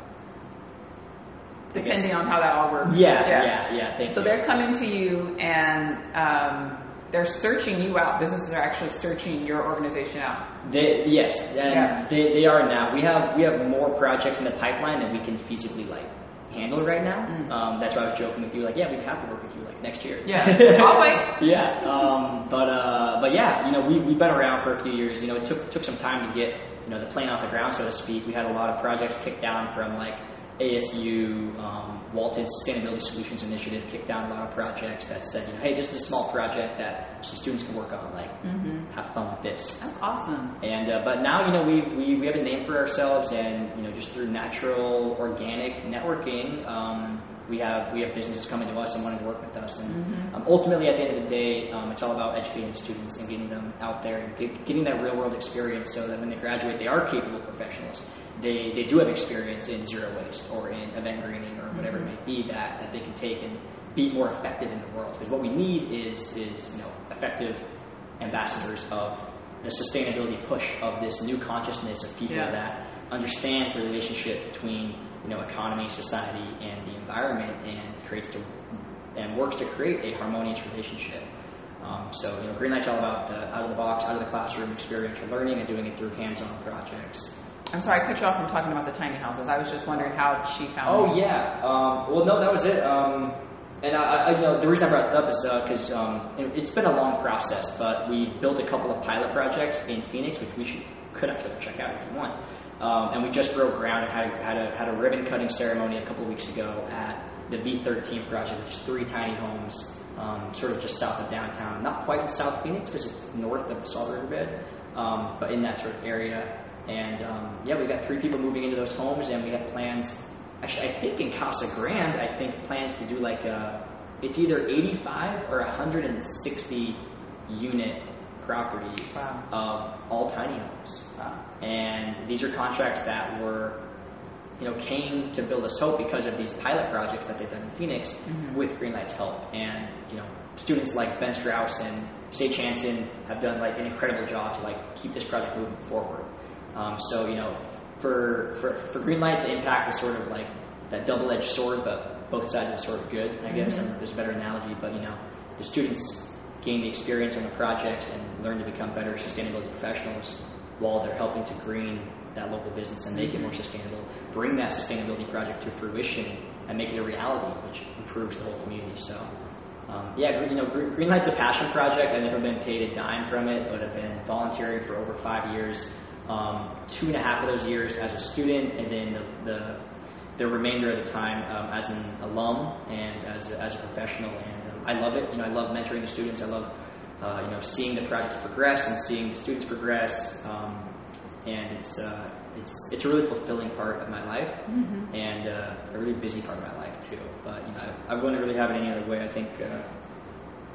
Depending on how that all works.
Yeah, yeah, yeah. yeah thank
so
you.
They're coming to you and. Um, They're searching you out. Businesses are actually searching your organization out.
They, yes, and
yeah.
they, they are now. We have we have more projects in the pipeline than we can feasibly like handle right now. Mm. Um, that's why I was joking with you, like, yeah, we'd have to work with you like next year.
Yeah, I'll wait.
yeah, um, but uh, but yeah, you know, we we've been around for a few years. You know, it took took some time to get you know the plane off the ground, so to speak. We had a lot of projects kicked down from like A S U, um, Walton Sustainability Solutions Initiative kicked down a lot of projects that said, you know, hey, this is a small project that some students can work on, like, mm-hmm. have fun with this.
That's awesome.
And uh, but now, you know, we we we have a name for ourselves, and you know, just through natural, organic networking, um, we have we have businesses coming to us and wanting to work with us. And mm-hmm. um, ultimately, at the end of the day, um, it's all about educating students and getting them out there and get, getting that real world experience, so that when they graduate, they are capable professionals. They they do have experience in zero waste or in event greening or whatever mm-hmm. it may be that, that they can take and be more effective in the world. Because what we need is is you know effective ambassadors of the sustainability push of this new consciousness of people yeah. that understands the relationship between you know economy, society, and the environment, and creates to and works to create a harmonious relationship. Um, so you know, Greenlight's all about the out of the box, out of the classroom experiential learning and doing it through hands-on projects.
I'm sorry, I cut you off from talking about the tiny houses. I was just wondering how she found.
Oh
me.
yeah. Um, well, no, that was it. Um, and I, I, you know, the reason I brought it up is because uh, um, it, it's been a long process, but we built a couple of pilot projects in Phoenix, which we should, could actually check out if you want. Um, and we just broke ground and had had a, had a ribbon cutting ceremony a couple of weeks ago at the V thirteen project, which is three tiny homes, um, sort of just south of downtown. Not quite in South Phoenix because it's north of the Salt River Bed, um, but in that sort of area. And um, yeah, we got three people moving into those homes, and we have plans. Actually, I think in Casa Grande, I think plans to do like a, it's either eighty-five or one hundred sixty unit property
wow.
of all tiny homes.
Wow.
And these are contracts that were, you know, came to Build Us Hope because of these pilot projects that they've done in Phoenix mm-hmm. with Greenlight's help. And you know, students like Ben Strauss and Sage Hansen have done like an incredible job to like keep this project moving forward. Um, so, you know, for, for for Greenlight, the impact is sort of like that double-edged sword, but both sides are sort of good, I guess. Mm-hmm. I don't know if there's a better analogy, but, you know, the students gain the experience on the projects and learn to become better sustainability professionals while they're helping to green that local business and make mm-hmm. it more sustainable, bring that sustainability project to fruition and make it a reality, which improves the whole community. So, um, yeah, you know, Greenlight's a passion project. I've never been paid a dime from it, but I've been volunteering for over five years. Um, two and a half of those years as a student, and then the the, the remainder of the time um, as an alum and as a, as a professional. And um, I love it. You know, I love mentoring the students. I love uh, you know seeing the projects progress and seeing the students progress. Um, and it's uh, it's it's a really fulfilling part of my life, mm-hmm. and uh, a really busy part of my life too. But you know, I, I wouldn't really have it any other way. I think uh,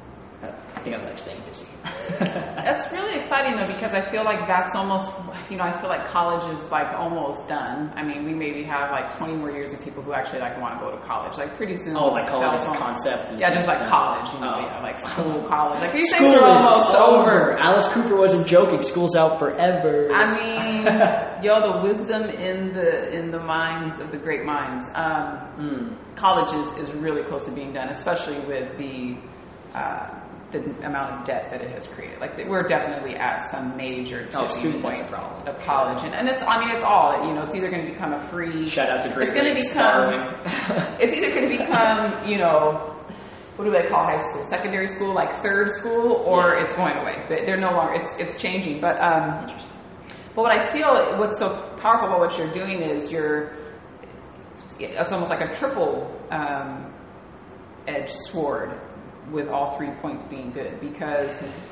I think I like staying busy.
That's really exciting though, because I feel like that's almost, you know, I feel like college is like almost done. I mean, we maybe have like twenty more years of people who actually like want to go to college. Like pretty soon.
Oh, like college as a concept?
Yeah, just like
done.
college, you know,
oh.
yeah, like school, college. Like these
School
things are
is
almost over.
over. Alice Cooper wasn't joking. School's out forever.
I mean, yo, the wisdom in the in the minds of the great minds. Um,
mm.
College is, is really close to being done, especially with the uh, the amount of debt that it has created. Like we're definitely at some major
oh,
tipping point
problem.
of college, and, and it's I mean it's all you know. It's either going to become a free.
Shout out to Great
It's going to become. It's either going to become you know. What do they call high school? Secondary school, like third school, or yeah. it's going away. They're no longer. It's it's changing. But um,
Interesting.
But what I feel, what's so powerful about what you're doing is you're. It's almost like a triple um, edged sword, with all three points being good, because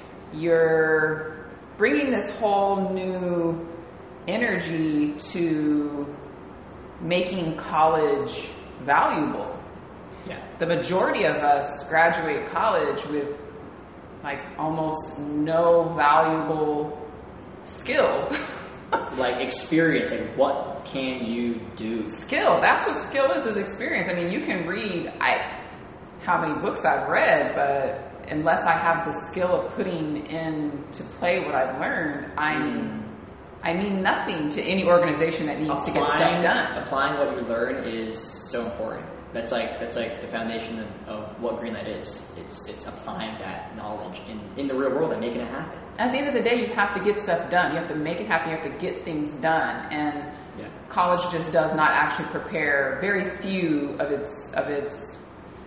you're bringing this whole new energy to making college valuable.
Yeah.
The majority of us graduate college with like almost no valuable skill.
Like experience, like what can you do?
Skill. That's what skill is, is experience. I mean, you can read I how many books I've read, but unless I have the skill of putting into play what I've learned, I'm mm. I mean nothing to any organization that needs applying, to get stuff done.
Applying what you learn is so important. That's like that's like the foundation of, of what Greenlight is. It's it's applying that knowledge in, in the real world and making it happen.
At the end of the day, you have to get stuff done. You have to make it happen. You have to get things done. And
yeah.
college just does not actually prepare very few of its of its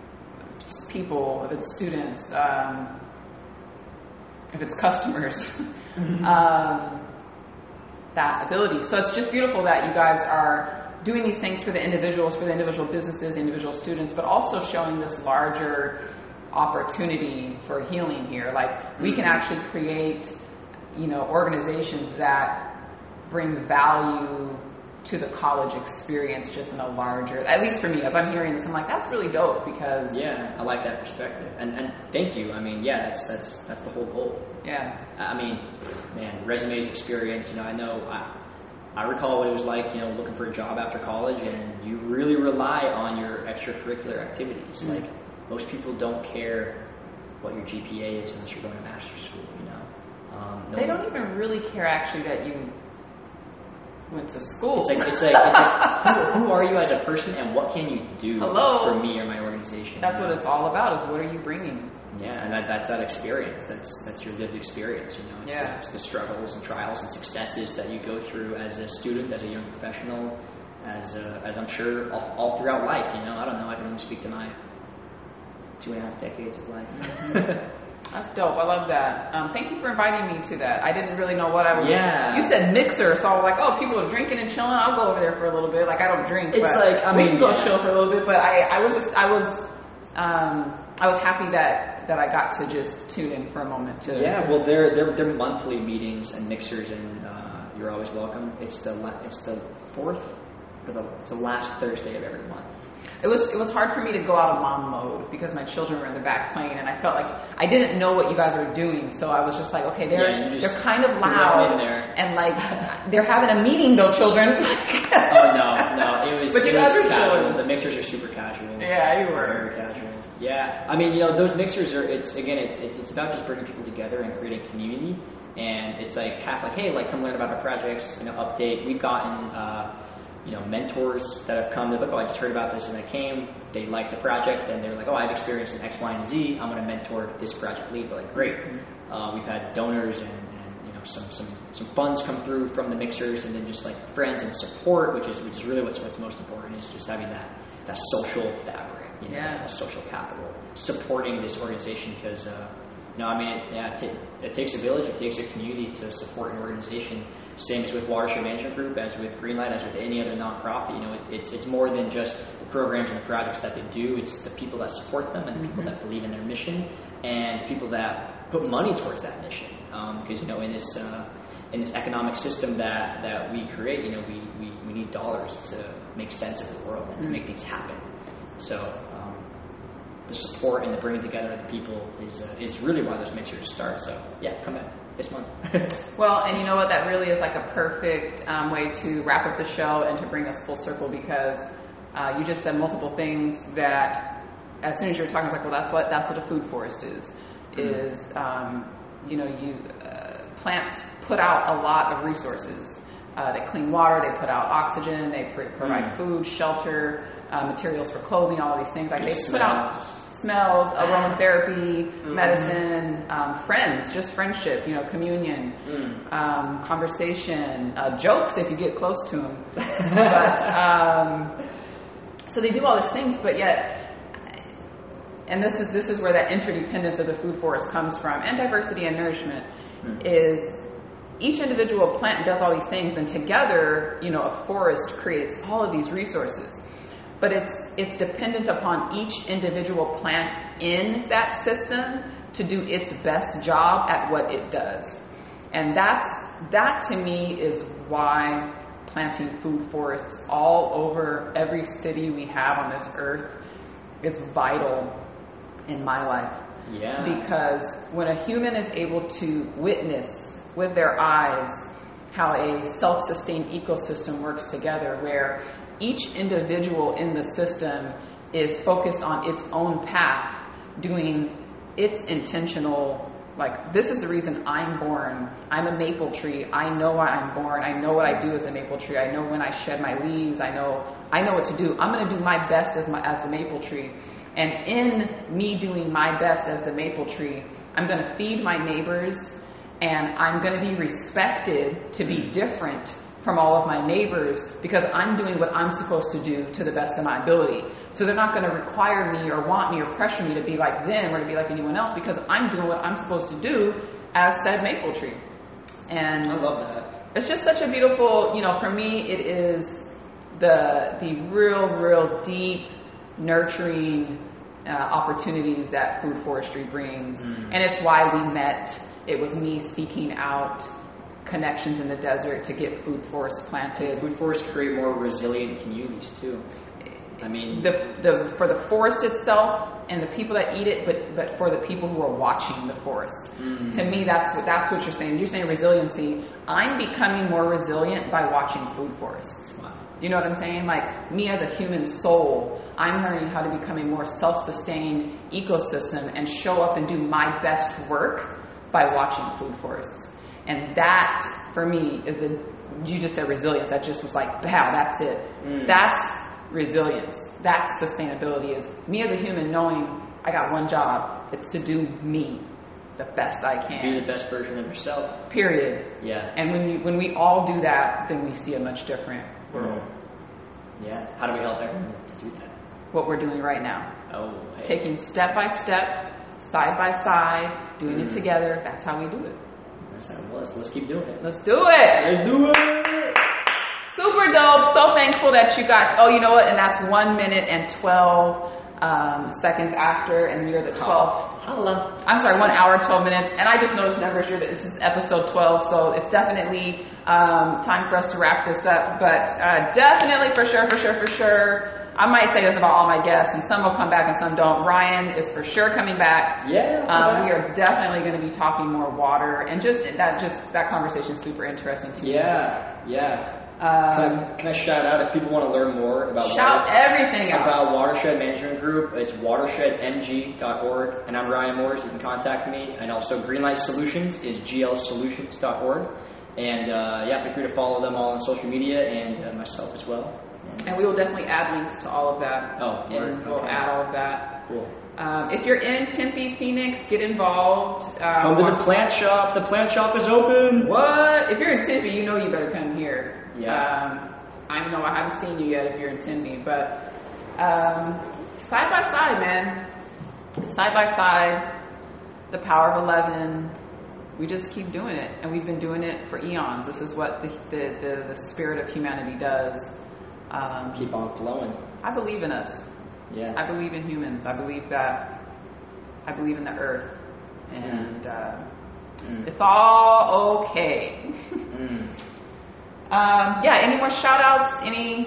people, of its students, um, of its customers, um, that ability. So it's just beautiful that you guys are doing these things for the individuals, for the individual businesses, individual students, but also showing this larger opportunity for healing here. Like we can actually create, you know, organizations that bring value to the college experience just in a larger, at least for me, as I'm hearing this, I'm like, that's really dope because.
Yeah, I like that perspective. And and thank you. I mean, yeah, that's that's that's the whole goal.
Yeah.
I mean, man, resumes, experience, you know, I know, I, I recall what it was like, you know, looking for a job after college, and you really rely on your extracurricular activities. Mm-hmm. Like, most people don't care what your G P A is unless you're going to master's school, you know. Um, no
they don't one, even really care, actually, that you went to school.
It's like, it's like, it's like who, who are you as a person, and what can you do
Hello?
for me or my organization?
That's
you know?
what it's all about, is what are you bringing?
Yeah, and that, that's that experience. That's that's your lived experience, you know. It's,
yeah.
it's the struggles and trials and successes that you go through as a student, as a young professional, as a, as I'm sure all, all throughout life, you know. I don't know, I can only speak to my two and a half decades of life.
Mm-hmm. That's dope. I love that. Um, thank you for inviting me to that. I didn't really know what I was.
Yeah.
You said mixer, so I was like, oh, people are drinking and chilling. I'll go over there for a little bit. Like I don't drink.
It's
but
like I
we
mean,
can go
yeah.
chill for a little bit. But I, I was just, I was, um, I was happy that that I got to just tune in for a moment to.
Yeah. Well, they're they're they're monthly meetings and mixers, and uh, you're always welcome. It's the it's the fourth, or the it's the last Thursday of every month.
It was it was hard for me to go out of mom mode because my children were in the back playing, and I felt like I didn't know what you guys were doing, so I was just like, okay, they're
yeah,
they're kind of loud,
in there.
and like they're having a meeting though, children.
Oh no, no, it was.
But you
it
guys
was
are
casual.
chilling.
The mixers are super casual.
Yeah, you were
very casual. Yeah, I mean, you know, those mixers are. It's again, it's it's it's about just bringing people together and creating community, and it's like half like, hey, like come learn about our projects, you know, update. We've gotten. Uh, you know, mentors that have come, they're like, oh, I just heard about this and I came, they liked the project, and they're like, oh, I have experience in X, Y, and Z, I'm going to mentor this project lead. We're like, great. Uh, we've had donors and, and, you know, some, some, some funds come through from the mixers, and then just like friends and support, which is, which is really what's, what's most important, is just having that, that social fabric, you know,
yeah.
that social capital, supporting this organization, because, uh, no, I mean, it, yeah, it, t- it takes a village, it takes a community to support an organization. Same as with Watershed Management Group, as with Greenlight, as with any other nonprofit. You know, it, it's it's more than just the programs and the projects that they do. It's the people that support them, and the people mm-hmm. that believe in their mission, and the people that put money towards that mission. Because um, you know, in this uh, in this economic system that, that we create, you know, we, we, we need dollars to make sense of the world and mm-hmm. to make things happen. So. Um, the support and the bringing together of the people is uh, is really why those mixers start. So yeah, come back this month.
Well, and you know what? That really is like a perfect um, way to wrap up the show and to bring us full circle, because uh, you just said multiple things that as soon as you were talking, I was like, well, that's what that's what a food forest is. Mm-hmm. Is um, you know you uh, plants put out a lot of resources. Uh, they clean water, they put out oxygen, they pr- provide mm. food, shelter, uh, materials for clothing, all of these things. Like they
smells.
put out smells, aromatherapy, mm-hmm. medicine, um, friends, just friendship, you know, communion, mm. um, conversation, uh, jokes if you get close to them. But um, so they do all these things, but yet, and this is this is where that interdependence of the food forest comes from, and diversity and nourishment mm. is. Each individual plant does all these things, and together, you know, a forest creates all of these resources. But it's it's dependent upon each individual plant in that system to do its best job at what it does. And that's that to me is why planting food forests all over every city we have on this earth is vital in my life.
Yeah.
Because when a human is able to witness with their eyes how a self-sustained ecosystem works together, where each individual in the system is focused on its own path, doing its intentional, like, this is the reason I'm born. I'm a maple tree. I know why I'm born. I know what I do as a maple tree. I know when I shed my leaves. I know I know what to do. I'm going to do my best as my as the maple tree. And in me doing my best as the maple tree, I'm going to feed my neighbors, and I'm going to be respected to be different from all of my neighbors because I'm doing what I'm supposed to do to the best of my ability. So they're not going to require me or want me or pressure me to be like them or to be like anyone else, because I'm doing what I'm supposed to do as said maple tree. And
I love that.
It's just such a beautiful, you know, for me it is the the real, real deep, nurturing uh, opportunities that food forestry brings. Mm. And it's why we met. It was me seeking out connections in the desert to get food forests planted.
Food forests create more resilient communities too. I mean,
the the for the forest itself and the people that eat it, but but for the people who are watching the forest. Mm. To me, that's what that's what you're saying. You're saying resiliency. I'm becoming more resilient by watching food forests.
Wow.
Do you know what I'm saying? Like, me as a human soul, I'm learning how to become a more self-sustained ecosystem and show up and do my best work by watching food forests. And that, for me, is the, you just said resilience. That just was like, wow, that's it. Mm. That's resilience. That's sustainability, is me as a human knowing I got one job. It's to do me the best I can.
Be the best version of yourself.
Period.
Yeah.
And when you, when we all do that, then we see a much different world.
Mm. Yeah. How do we help everyone to do that?
What we're doing right now.
Oh. Hey.
Taking step by step, side by side, doing mm. it together. That's how we do it.
That's how it was. Let's keep doing it.
Let's do it.
Let's do it.
Super dope. So thankful that you got, oh, you know what? And that's one minute and twelve um, seconds after, and you're the twelfth.
Hello.
I'm sorry, one hour, twelve minutes. And I just noticed numbers here that this is episode twelve, so it's definitely um, time for us to wrap this up. But uh, definitely, for sure, for sure, for sure. I might say this about all my guests, and some will come back and some don't. Ryan is for sure coming back.
Yeah.
Um, we are definitely going to be talking more water, and just that just that conversation is super interesting to me.
Yeah, yeah.
Um,
can, I, can I shout out if people want to learn more about
shout
water,
everything out.
about Watershed Management Group? It's watershed m g dot org, and I'm Ryan Moores. You can contact me, and also Greenlight Solutions is g l solutions dot org, and uh, yeah, feel free to follow them all on social media and uh, myself as well.
And we will definitely add links to all of that.
Oh,
and
word.
we'll
Okay.
add all of that.
Cool.
Um, if you're in Tempe, Phoenix, get involved. Um,
Come to the plant shop. The plant shop is open.
What? If you're in Tempe, you know you better come here.
Yeah.
Um, I know I haven't seen you yet if you're in Tempe, but um, side by side, man. Side by side, the power of eleven. We just keep doing it, and we've been doing it for eons. This is what the the, the, the spirit of humanity does. Um,
Keep on flowing.
I believe in us.
Yeah.
I believe in humans. I believe that. I believe in the earth, and mm. Uh, mm. it's all okay. mm. um, yeah. Any more shout outs? Any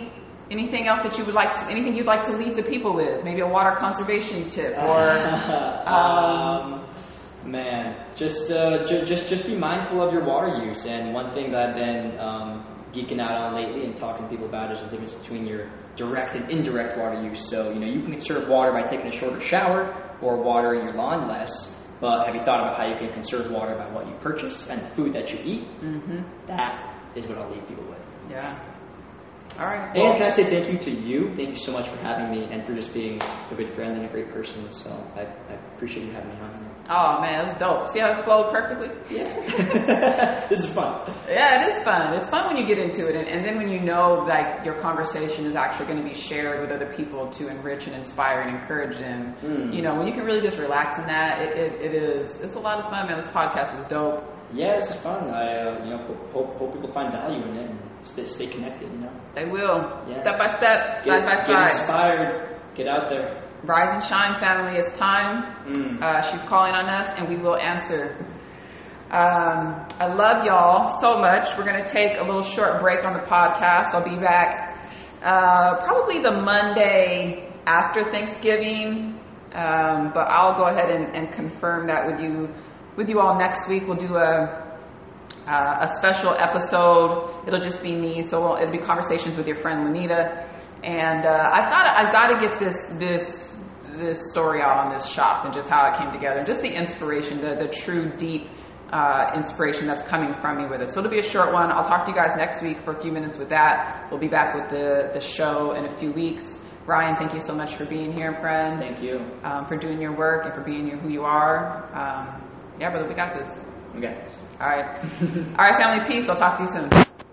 anything else that you would like to, anything you'd like to leave the people with? Maybe a water conservation tip or, um,
um, man, just, uh, ju- just, just be mindful of your water use. And one thing that I've been, um, geeking out on lately and talking to people about is the difference between your direct and indirect water use. So, you know, you can conserve water by taking a shorter shower or watering your lawn less, but have you thought about how you can conserve water by what you purchase and the food that you eat?
Mm-hmm.
That is what I'll leave people with.
Yeah. All right.
And can I say thank you to you? Thank you so much for having me and for just being a good friend and a great person. So I, I appreciate you having me on here.
Oh man, that's dope. See how it flowed perfectly?
Yeah. This is fun.
Yeah, it is fun. It's fun when you get into it, and, and then when you know like your conversation is actually going to be shared with other people to enrich and inspire and encourage them. Mm. You know, when you can really just relax in that, it, it, it is. It's a lot of fun, man. This podcast is dope.
Yeah, this is fun. I uh, you know hope, hope, hope people find value in it and stay, stay connected. You know,
they will.
Yeah.
Step by step,
get,
side by
get
side.
Get inspired. Get out there.
Rise and shine, family. It's time.
Mm.
Uh, she's calling on us, and we will answer. Um, I love y'all so much. We're going to take a little short break on the podcast. I'll be back uh, probably the Monday after Thanksgiving, um, but I'll go ahead and, and confirm that with you with you all next week. We'll do a uh, a special episode. It'll just be me, so we'll, it'll be conversations with your friend Lanita. And uh, I've got I've got to get this this this story out on this shop and just how it came together, and just the inspiration, the the true deep uh, inspiration that's coming from me with it. So it'll be a short one. I'll talk to you guys next week for a few minutes with that. We'll be back with the the show in a few weeks. Ryan, thank you so much for being here, friend.
Thank you
um, for doing your work and for being who you are. Um, yeah, brother, we got this.
Okay.
All right, all right, family. Peace. I'll talk to you soon.